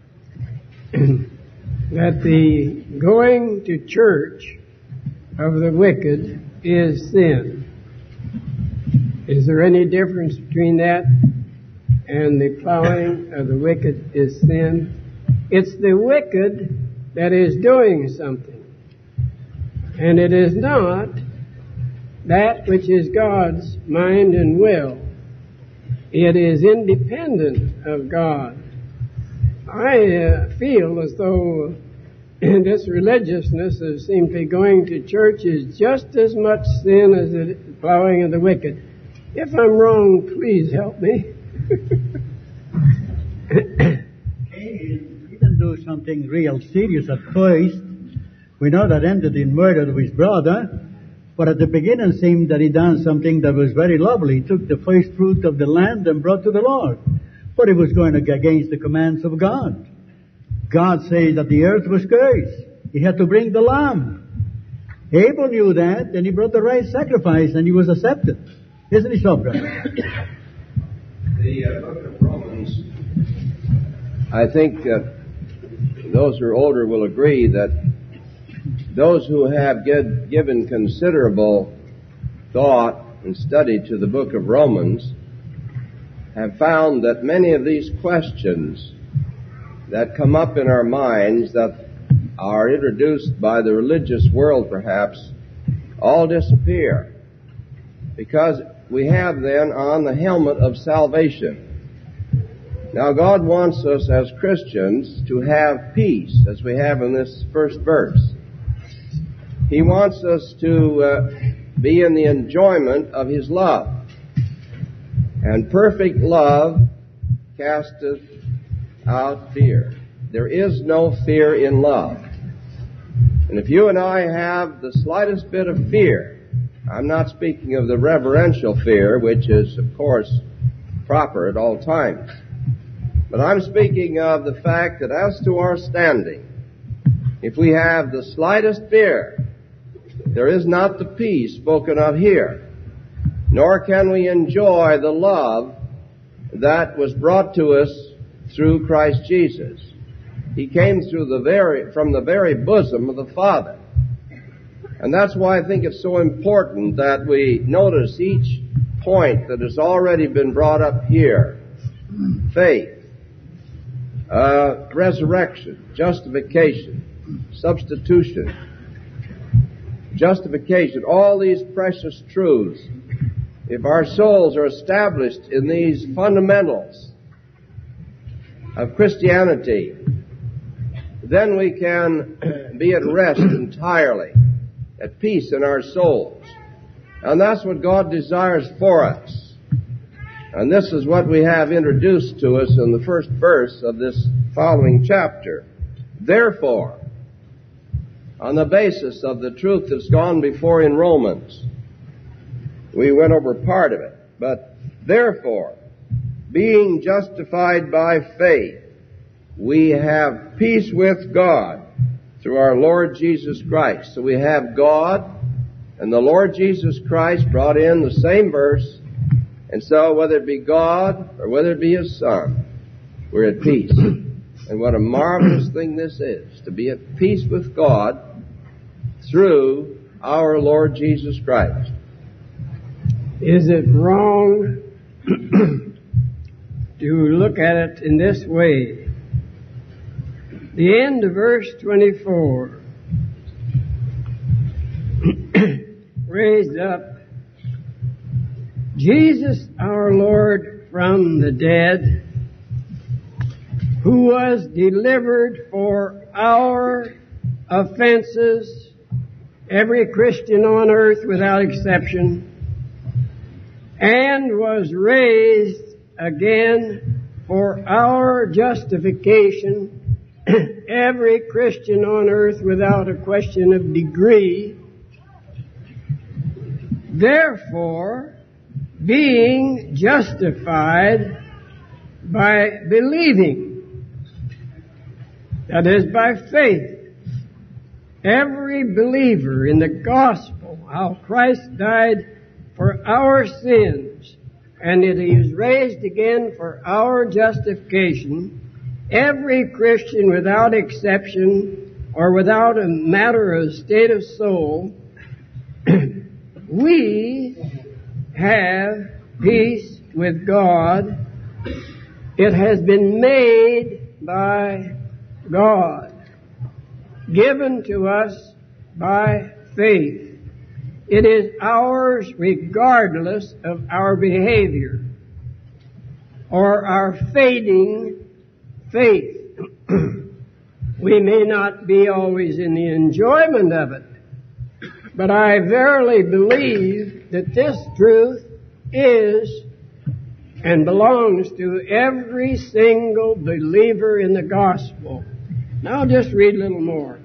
that the going to church of the wicked is sin? Is there any difference between that and the plowing of the wicked is sin? It's the wicked that is doing something. And it is not that which is God's mind and will. It is independent of God. I uh, feel as though this religiousness of simply going to church is just as much sin as the plowing of the wicked. If I'm wrong, please help me. Cain didn't do something real serious at first. We know that ended in murder of his brother. But at the beginning it seemed that he done something that was very lovely. He took the first fruit of the land and brought to the Lord. But it was going against the commands of God. God says that the earth was cursed. He had to bring the lamb. Abel knew that, and he brought the right sacrifice, and he was accepted. Isn't he so, brother? The uh, book of Romans, I think uh, those who are older will agree that those who have get, given considerable thought and study to the book of Romans have found that many of these questions that come up in our minds that are introduced by the religious world perhaps all disappear, because we have then on the helmet of salvation. Now God wants us as Christians to have peace, as we have in this first verse. He wants us to uh, be in the enjoyment of His love. And perfect love casteth out fear. There is no fear in love. And if you and I have the slightest bit of fear, I'm not speaking of the reverential fear, which is, of course, proper at all times, but I'm speaking of the fact that as to our standing, if we have the slightest fear, there is not the peace spoken of here, nor can we enjoy the love that was brought to us through Christ Jesus. He came through the very, from the very bosom of the Father. And that's why I think it's so important that we notice each point that has already been brought up here. Faith, uh, resurrection, justification, substitution, justification, all these precious truths. If our souls are established in these fundamentals of Christianity, then we can be at rest entirely, at peace in our souls. And that's what God desires for us. And this is what we have introduced to us in the first verse of this following chapter. Therefore, on the basis of the truth that's gone before in Romans, we went over part of it, but therefore, being justified by faith, we have peace with God through our Lord Jesus Christ. So we have God and the Lord Jesus Christ brought in the same verse. And so whether it be God or whether it be His Son, we're at peace. And what a marvelous thing this is, to be at peace with God through our Lord Jesus Christ. Is it wrong to look at it in this way? The end of verse twenty-four raised up Jesus our Lord from the dead, who was delivered for our offenses, every Christian on earth without exception, and was raised again for our justification, every Christian on earth without a question of degree. Therefore, being justified by believing, that is, by faith, every believer in the gospel, how Christ died for our sins, and that He is raised again for our justification, every Christian without exception or without a matter of state of soul, we have peace with God. It has been made by God, given to us by faith. It is ours regardless of our behavior or our fading faith. We may not be always in the enjoyment of it, but I verily believe that this truth is and belongs to every single believer in the gospel. Now I'll just read a little more.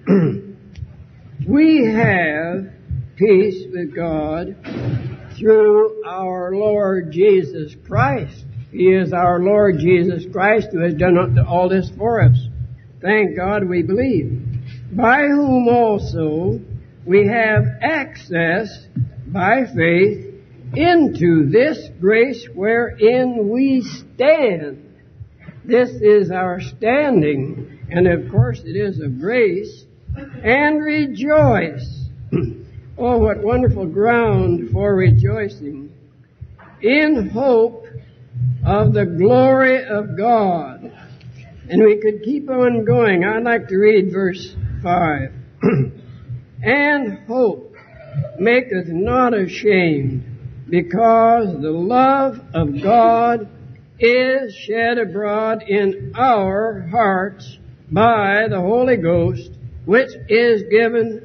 We have peace with God through our Lord Jesus Christ. He is our Lord Jesus Christ who has done all this for us. Thank God we believe. By whom also we have access by faith into this grace wherein we stand. This is our standing, and of course it is of grace, and rejoice. Oh, what wonderful ground for rejoicing. In hope of the glory of God. And we could keep on going. I'd like to read verse five. And hope maketh not ashamed, because the love of God is shed abroad in our hearts by the Holy Ghost, which is given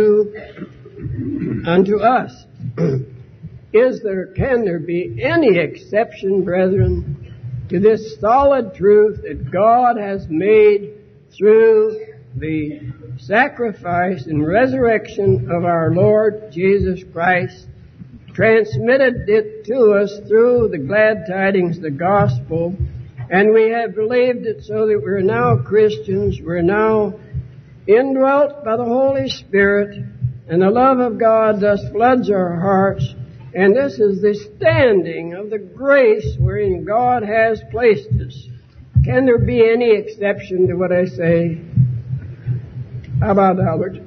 to unto us. Is there, can there be any exception, brethren, to this solid truth that God has made through the sacrifice and resurrection of our Lord Jesus Christ, transmitted it to us through the glad tidings, the gospel, and we have believed it so that we're now Christians, we're now indwelt by the Holy Spirit, and the love of God thus floods our hearts. And this is the standing of the grace wherein God has placed us. Can there be any exception to what I say? How about Albert?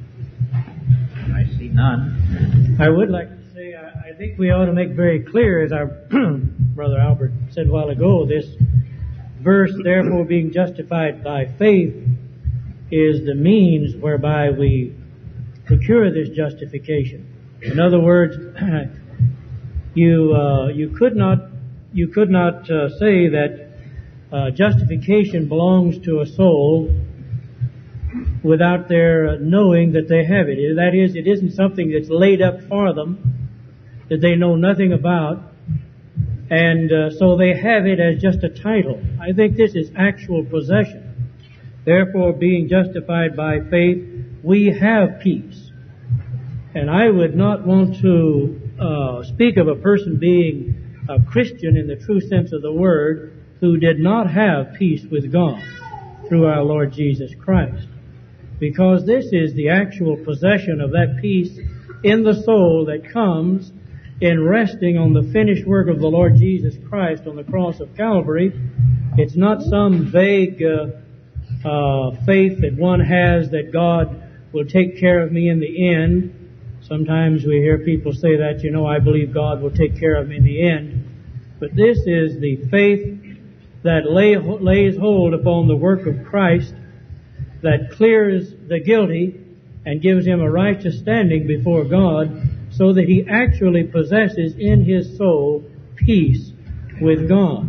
I see none. I would like to say, I, I think we ought to make very clear, as our brother Albert said a while ago, this verse, therefore being justified by faith, is the means whereby we procure this justification. In other words, You uh, you could not you could not uh, say that uh, justification belongs to a soul without their knowing that they have it. That is, it isn't something that's laid up for them that they know nothing about, and uh, so they have it as just a title. I think this is actual possession. Therefore, being justified by faith, we have peace. And I would not want to Uh, speak of a person being a Christian in the true sense of the word who did not have peace with God through our Lord Jesus Christ. Because this is the actual possession of that peace in the soul that comes in resting on the finished work of the Lord Jesus Christ on the cross of Calvary. It's not some vague uh, uh, faith that one has that God will take care of me in the end. Sometimes we hear people say that, you know, I believe God will take care of me in the end. But this is the faith that lay, lays hold upon the work of Christ, that clears the guilty and gives him a righteous standing before God, so that he actually possesses in his soul peace with God.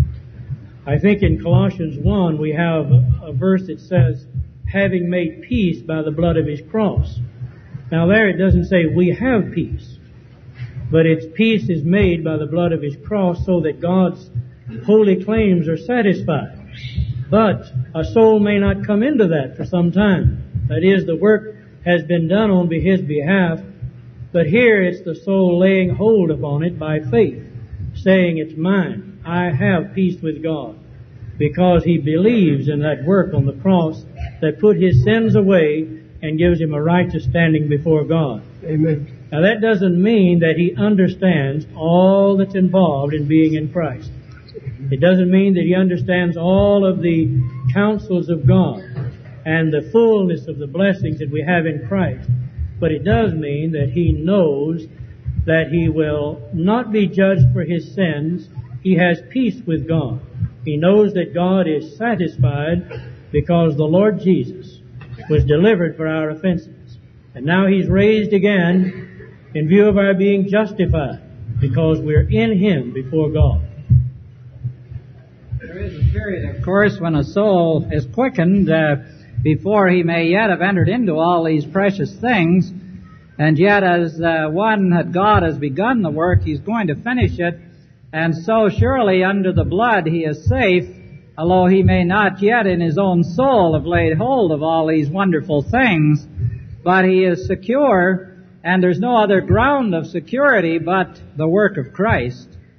I think in Colossians one we have a verse that says, having made peace by the blood of his cross. Now there it doesn't say we have peace, but its peace is made by the blood of his cross so that God's holy claims are satisfied. But a soul may not come into that for some time. That is, the work has been done on his behalf, but here it's the soul laying hold upon it by faith, saying it's mine. I have peace with God, because he believes in that work on the cross that put his sins away and gives him a righteous standing before God. Amen. Now that doesn't mean that he understands all that's involved in being in Christ. It doesn't mean that he understands all of the counsels of God and the fullness of the blessings that we have in Christ. But it does mean that he knows that he will not be judged for his sins. He has peace with God. He knows that God is satisfied because the Lord Jesus was delivered for our offenses. And now he's raised again in view of our being justified, because we're in him before God. There is a period, of course, when a soul is quickened uh, before he may yet have entered into all these precious things. And yet, as uh, one that God has begun the work, he's going to finish it. And so surely under the blood he is safe, although he may not yet in his own soul have laid hold of all these wonderful things. But he is secure, and there's no other ground of security but the work of Christ.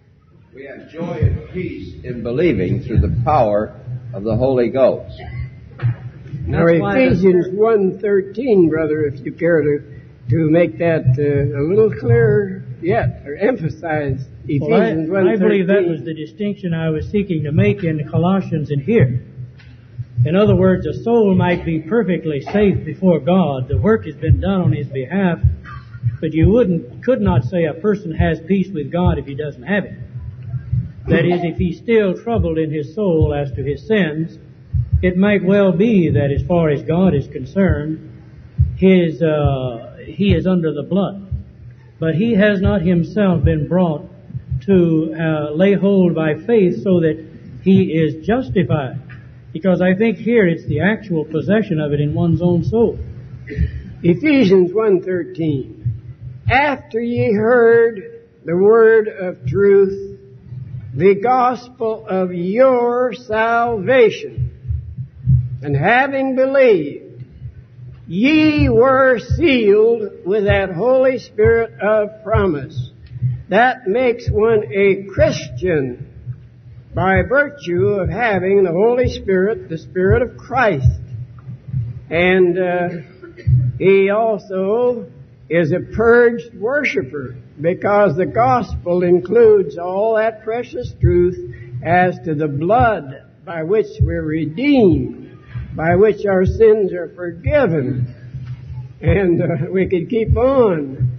We have joy and peace in believing through the power of the Holy Ghost. Now, Ephesians one thirteen, brother, if you care to, to make that uh, a little clearer yet, or emphasize Ephesians well, I, one thirteen. I believe that was the distinction I was seeking to make in Colossians and here. In other words, a soul might be perfectly safe before God. The work has been done on his behalf, but you wouldn't, could not say a person has peace with God if he doesn't have it. That is, if he's still troubled in his soul as to his sins, it might well be that as far as God is concerned, his uh, he is under the blood. But he has not himself been brought to uh, lay hold by faith so that he is justified. Because I think here it's the actual possession of it in one's own soul. Ephesians one thirteen. After ye heard the word of truth, the gospel of your salvation, and having believed, ye were sealed with that Holy Spirit of promise. That makes one a Christian by virtue of having the Holy Spirit, the Spirit of Christ. And uh, he also is a purged worshiper, because the gospel includes all that precious truth as to the blood by which we're redeemed, by which our sins are forgiven. And uh, we could keep on.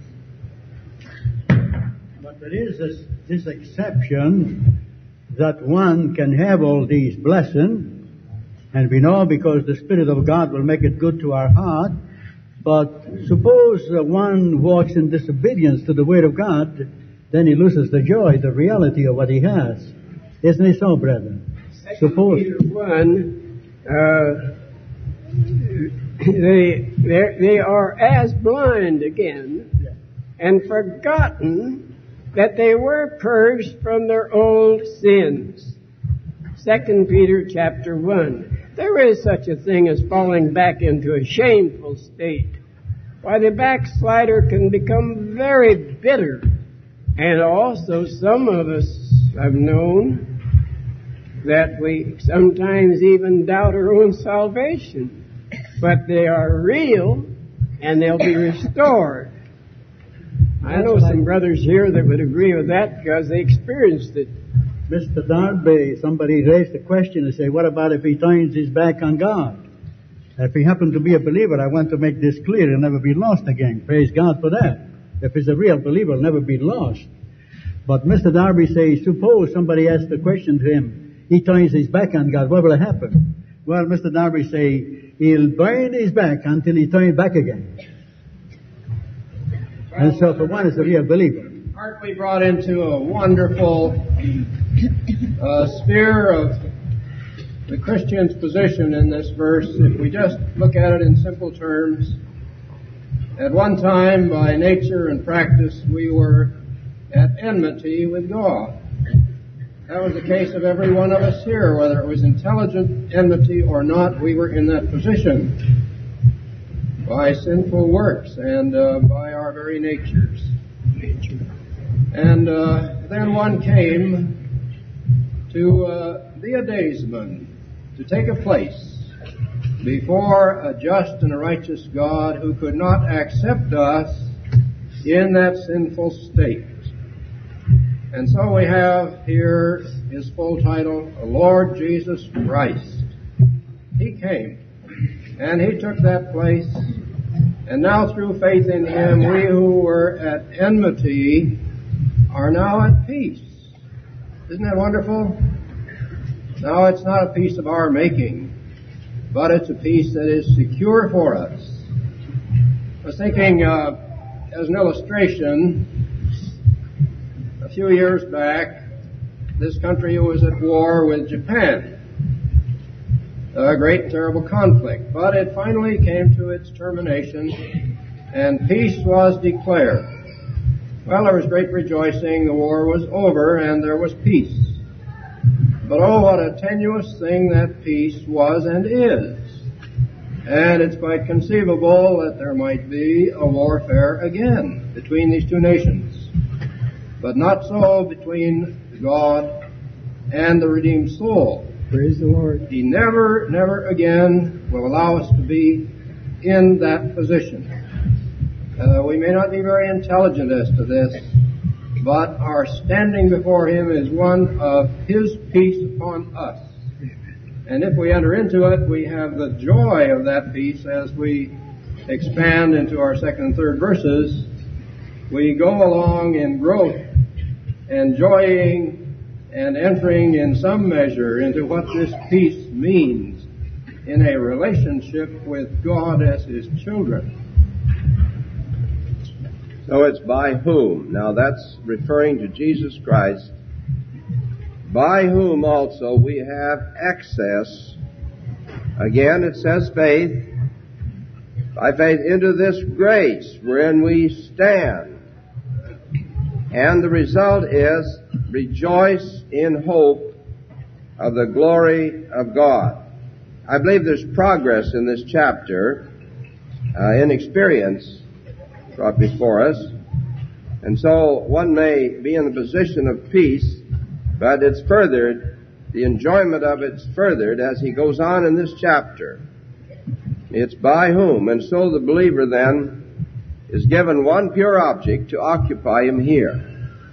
But there is this, this exception that one can have all these blessings, and we know because the Spirit of God will make it good to our heart. But suppose uh, one walks in disobedience to the Word of God, then he loses the joy, the reality of what he has. Isn't it so, brethren? Suppose Peter one, uh, they they are as blind again, and forgotten that they were purged from their old sins. Second Peter chapter one. There is such a thing as falling back into a shameful state. Why, the backslider can become very bitter. And also some of us have known that we sometimes even doubt our own salvation. But they are real, and they'll be restored. I know some brothers here that would agree with that because they experienced it. Mister Darby, somebody raised the question and said, what about if he turns his back on God? If he happened to be a believer, I want to make this clear, he'll never be lost again. Praise God for that. If he's a real believer, he'll never be lost. But Mister Darby says, suppose somebody asks the question to him, he turns his back on God, what will happen? Well, Mister Darby say, he'll burn his back until he turns back again. And so for one, is a real believer. Aren't we brought into a wonderful uh, sphere of the Christian's position in this verse? If we just look at it in simple terms, at one time, by nature and practice, we were at enmity with God. That was the case of every one of us here. Whether it was intelligent enmity or not, we were in that position by sinful works and uh, by our very natures. And uh, then one came to uh, be a daysman, to take a place before a just and a righteous God who could not accept us in that sinful state. And so we have here his full title, Lord Jesus Christ. He came, and he took that place, and now through faith in him, we who were at enmity are now at peace. Isn't that wonderful? Now, it's not a peace of our making, but it's a peace that is secure for us. I was thinking, uh, as an illustration, a few years back, this country was at war with Japan. A great, terrible conflict. But it finally came to its termination, and peace was declared. Well, there was great rejoicing. The war was over, and there was peace. But oh, what a tenuous thing that peace was and is. And it's quite conceivable that there might be a warfare again between these two nations. But not so between God and the redeemed soul. Praise the Lord. He never, never again will allow us to be in that position. Uh, we may not be very intelligent as to this, but our standing before Him is one of His peace upon us. And if we enter into it, we have the joy of that peace as we expand into our second and third verses. We go along in growth, enjoying and entering in some measure into what this peace means in a relationship with God as His children. So it's by whom. Now that's referring to Jesus Christ, by whom also we have access. Again, it says faith. By faith into this grace wherein we stand. And the result is rejoice in hope of the glory of God. I believe there's progress in this chapter uh, in experience brought before us. And so one may be in the position of peace, but it's furthered, the enjoyment of it's furthered as he goes on in this chapter. It's by whom. And so the believer then is given one pure object to occupy him here.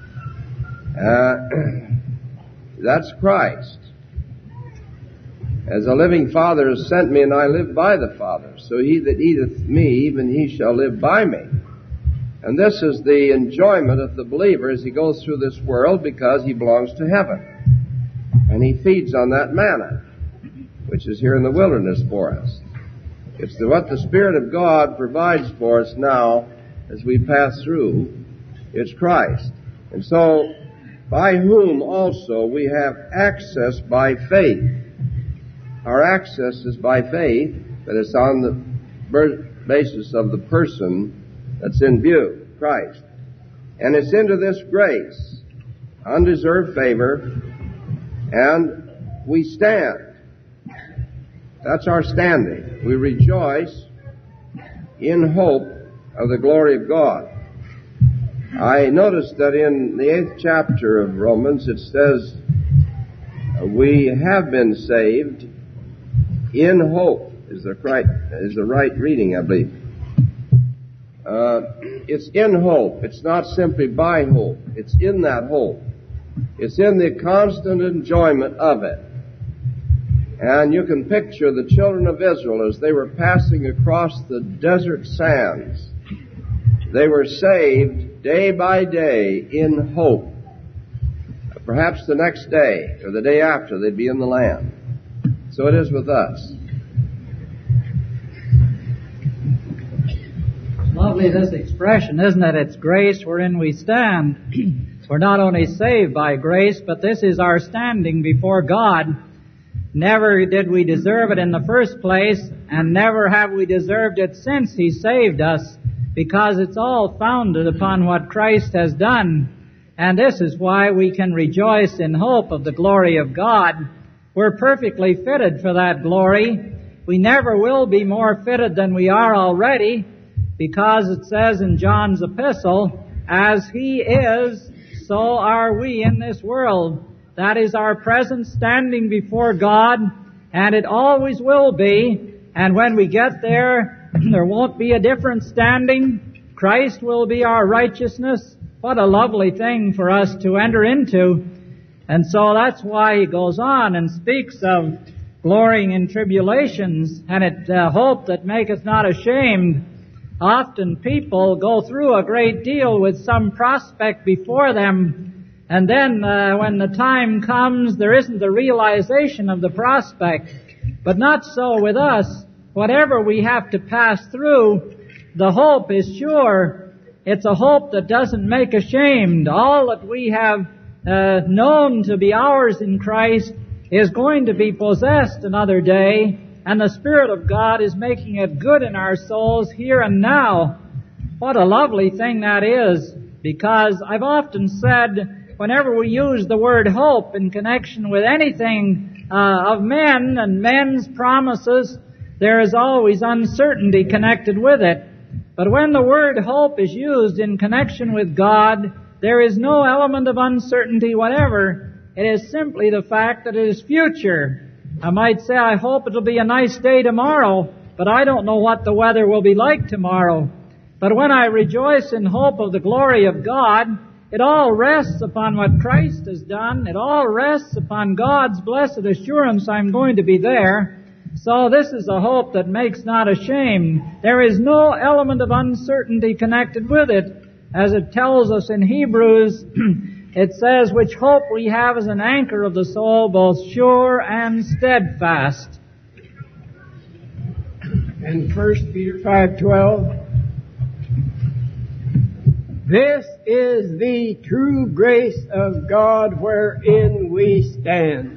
Uh, that's Christ. As a living Father has sent me, and I live by the Father. So he that eateth me, even he shall live by me. And this is the enjoyment of the believer as he goes through this world, because he belongs to heaven. And he feeds on that manna, which is here in the wilderness for us. It's the, what the Spirit of God provides for us now as we pass through. It's Christ. And so, by whom also we have access by faith. Our access is by faith, but it's on the basis of the person that's in view, Christ. And it's into this grace, undeserved favor, and we stand. That's our standing. We rejoice in hope of the glory of God. I noticed that in the eighth chapter of Romans it says we have been saved in hope, is the right, is the right reading, I believe. Uh, it's in hope. It's not simply by hope. It's in that hope. It's in the constant enjoyment of it. And you can picture the children of Israel as they were passing across the desert sands. They were saved day by day in hope. Perhaps the next day or the day after they'd be in the land. So it is with us. Lovely, this expression, isn't it? It's grace wherein we stand. We're not only saved by grace, but this is our standing before God. Never did we deserve it in the first place, and never have we deserved it since He saved us, because it's all founded upon what Christ has done. And this is why we can rejoice in hope of the glory of God. We're perfectly fitted for that glory. We never will be more fitted than we are already, because it says in John's epistle, as He is, so are we in this world. That is our present standing before God, and it always will be. And when we get there, there won't be a different standing. Christ will be our righteousness. What a lovely thing for us to enter into. And so that's why he goes on and speaks of glorying in tribulations, and it uh, hope that maketh not ashamed. Often people go through a great deal with some prospect before them, and then uh, when the time comes, there isn't the realization of the prospect. But not so with us. Whatever we have to pass through, the hope is sure. It's a hope that doesn't make ashamed. All that we have uh, known to be ours in Christ is going to be possessed another day, and the Spirit of God is making it good in our souls here and now. What a lovely thing that is, because I've often said, whenever we use the word hope in connection with anything uh, of men and men's promises, there is always uncertainty connected with it. But when the word hope is used in connection with God, there is no element of uncertainty whatever. It is simply the fact that it is future. I might say, I hope it'll be a nice day tomorrow, but I don't know what the weather will be like tomorrow. But when I rejoice in hope of the glory of God, it all rests upon what Christ has done. It all rests upon God's blessed assurance I'm going to be there. So this is a hope that makes not ashamed. There is no element of uncertainty connected with it. As it tells us in Hebrews, it says, which hope we have as an anchor of the soul, both sure and steadfast. And First Peter five twelve, this is the true grace of God wherein we stand.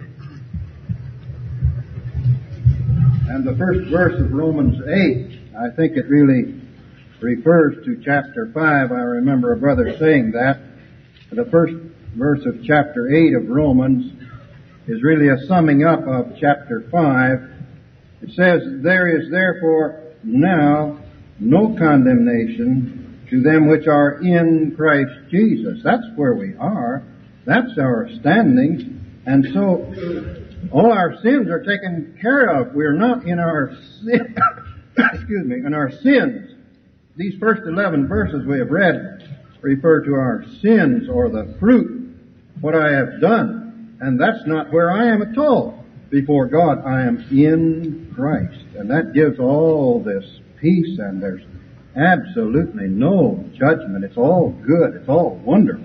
And the first verse of Romans eight, I think it really refers to chapter five. I remember a brother saying that. The first verse of chapter eight of Romans is really a summing up of chapter five. It says, there is therefore now no condemnation to them which are in Christ Jesus. That's where we are. That's our standing. And so all our sins are taken care of. We're not in our sin, excuse me, in our sins. These first eleven verses we have read refer to our sins or the fruit, what I have done. And that's not where I am at all. Before God, I am in Christ. And that gives all this peace, and there's absolutely no judgment. It's all good. It's all wonderful.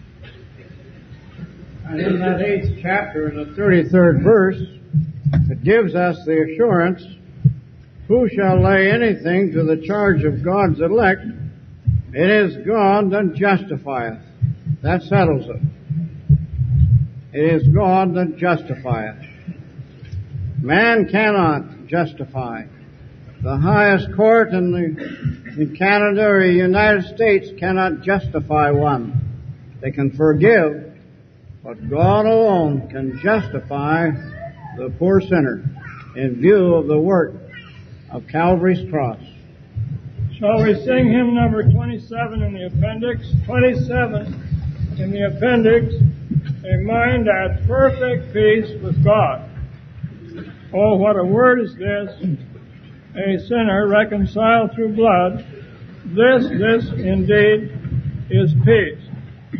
And in that eighth chapter, in the thirty-third verse, it gives us the assurance, who shall lay anything to the charge of God's elect? It is God that justifieth. That settles it. It is God that justifieth. Man cannot justify. The highest court in the in Canada or the United States cannot justify one. They can forgive, but God alone can justify the poor sinner in view of the work of Calvary's cross. Shall we sing hymn number twenty-seven in the appendix? twenty-seven in the appendix, a mind at perfect peace with God. Oh, what a word is this! A sinner reconciled through blood. This, this indeed is peace.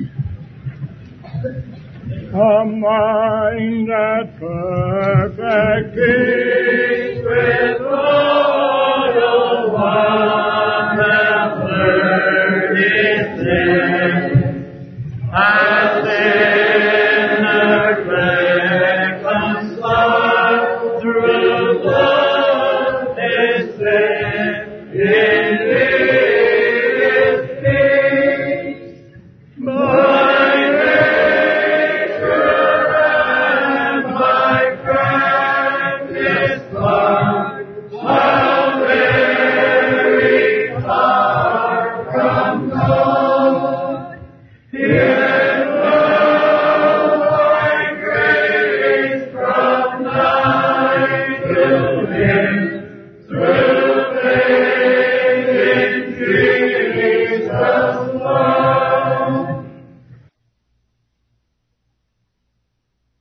A mind at perfect peace with God, oh, one that learned his sin, has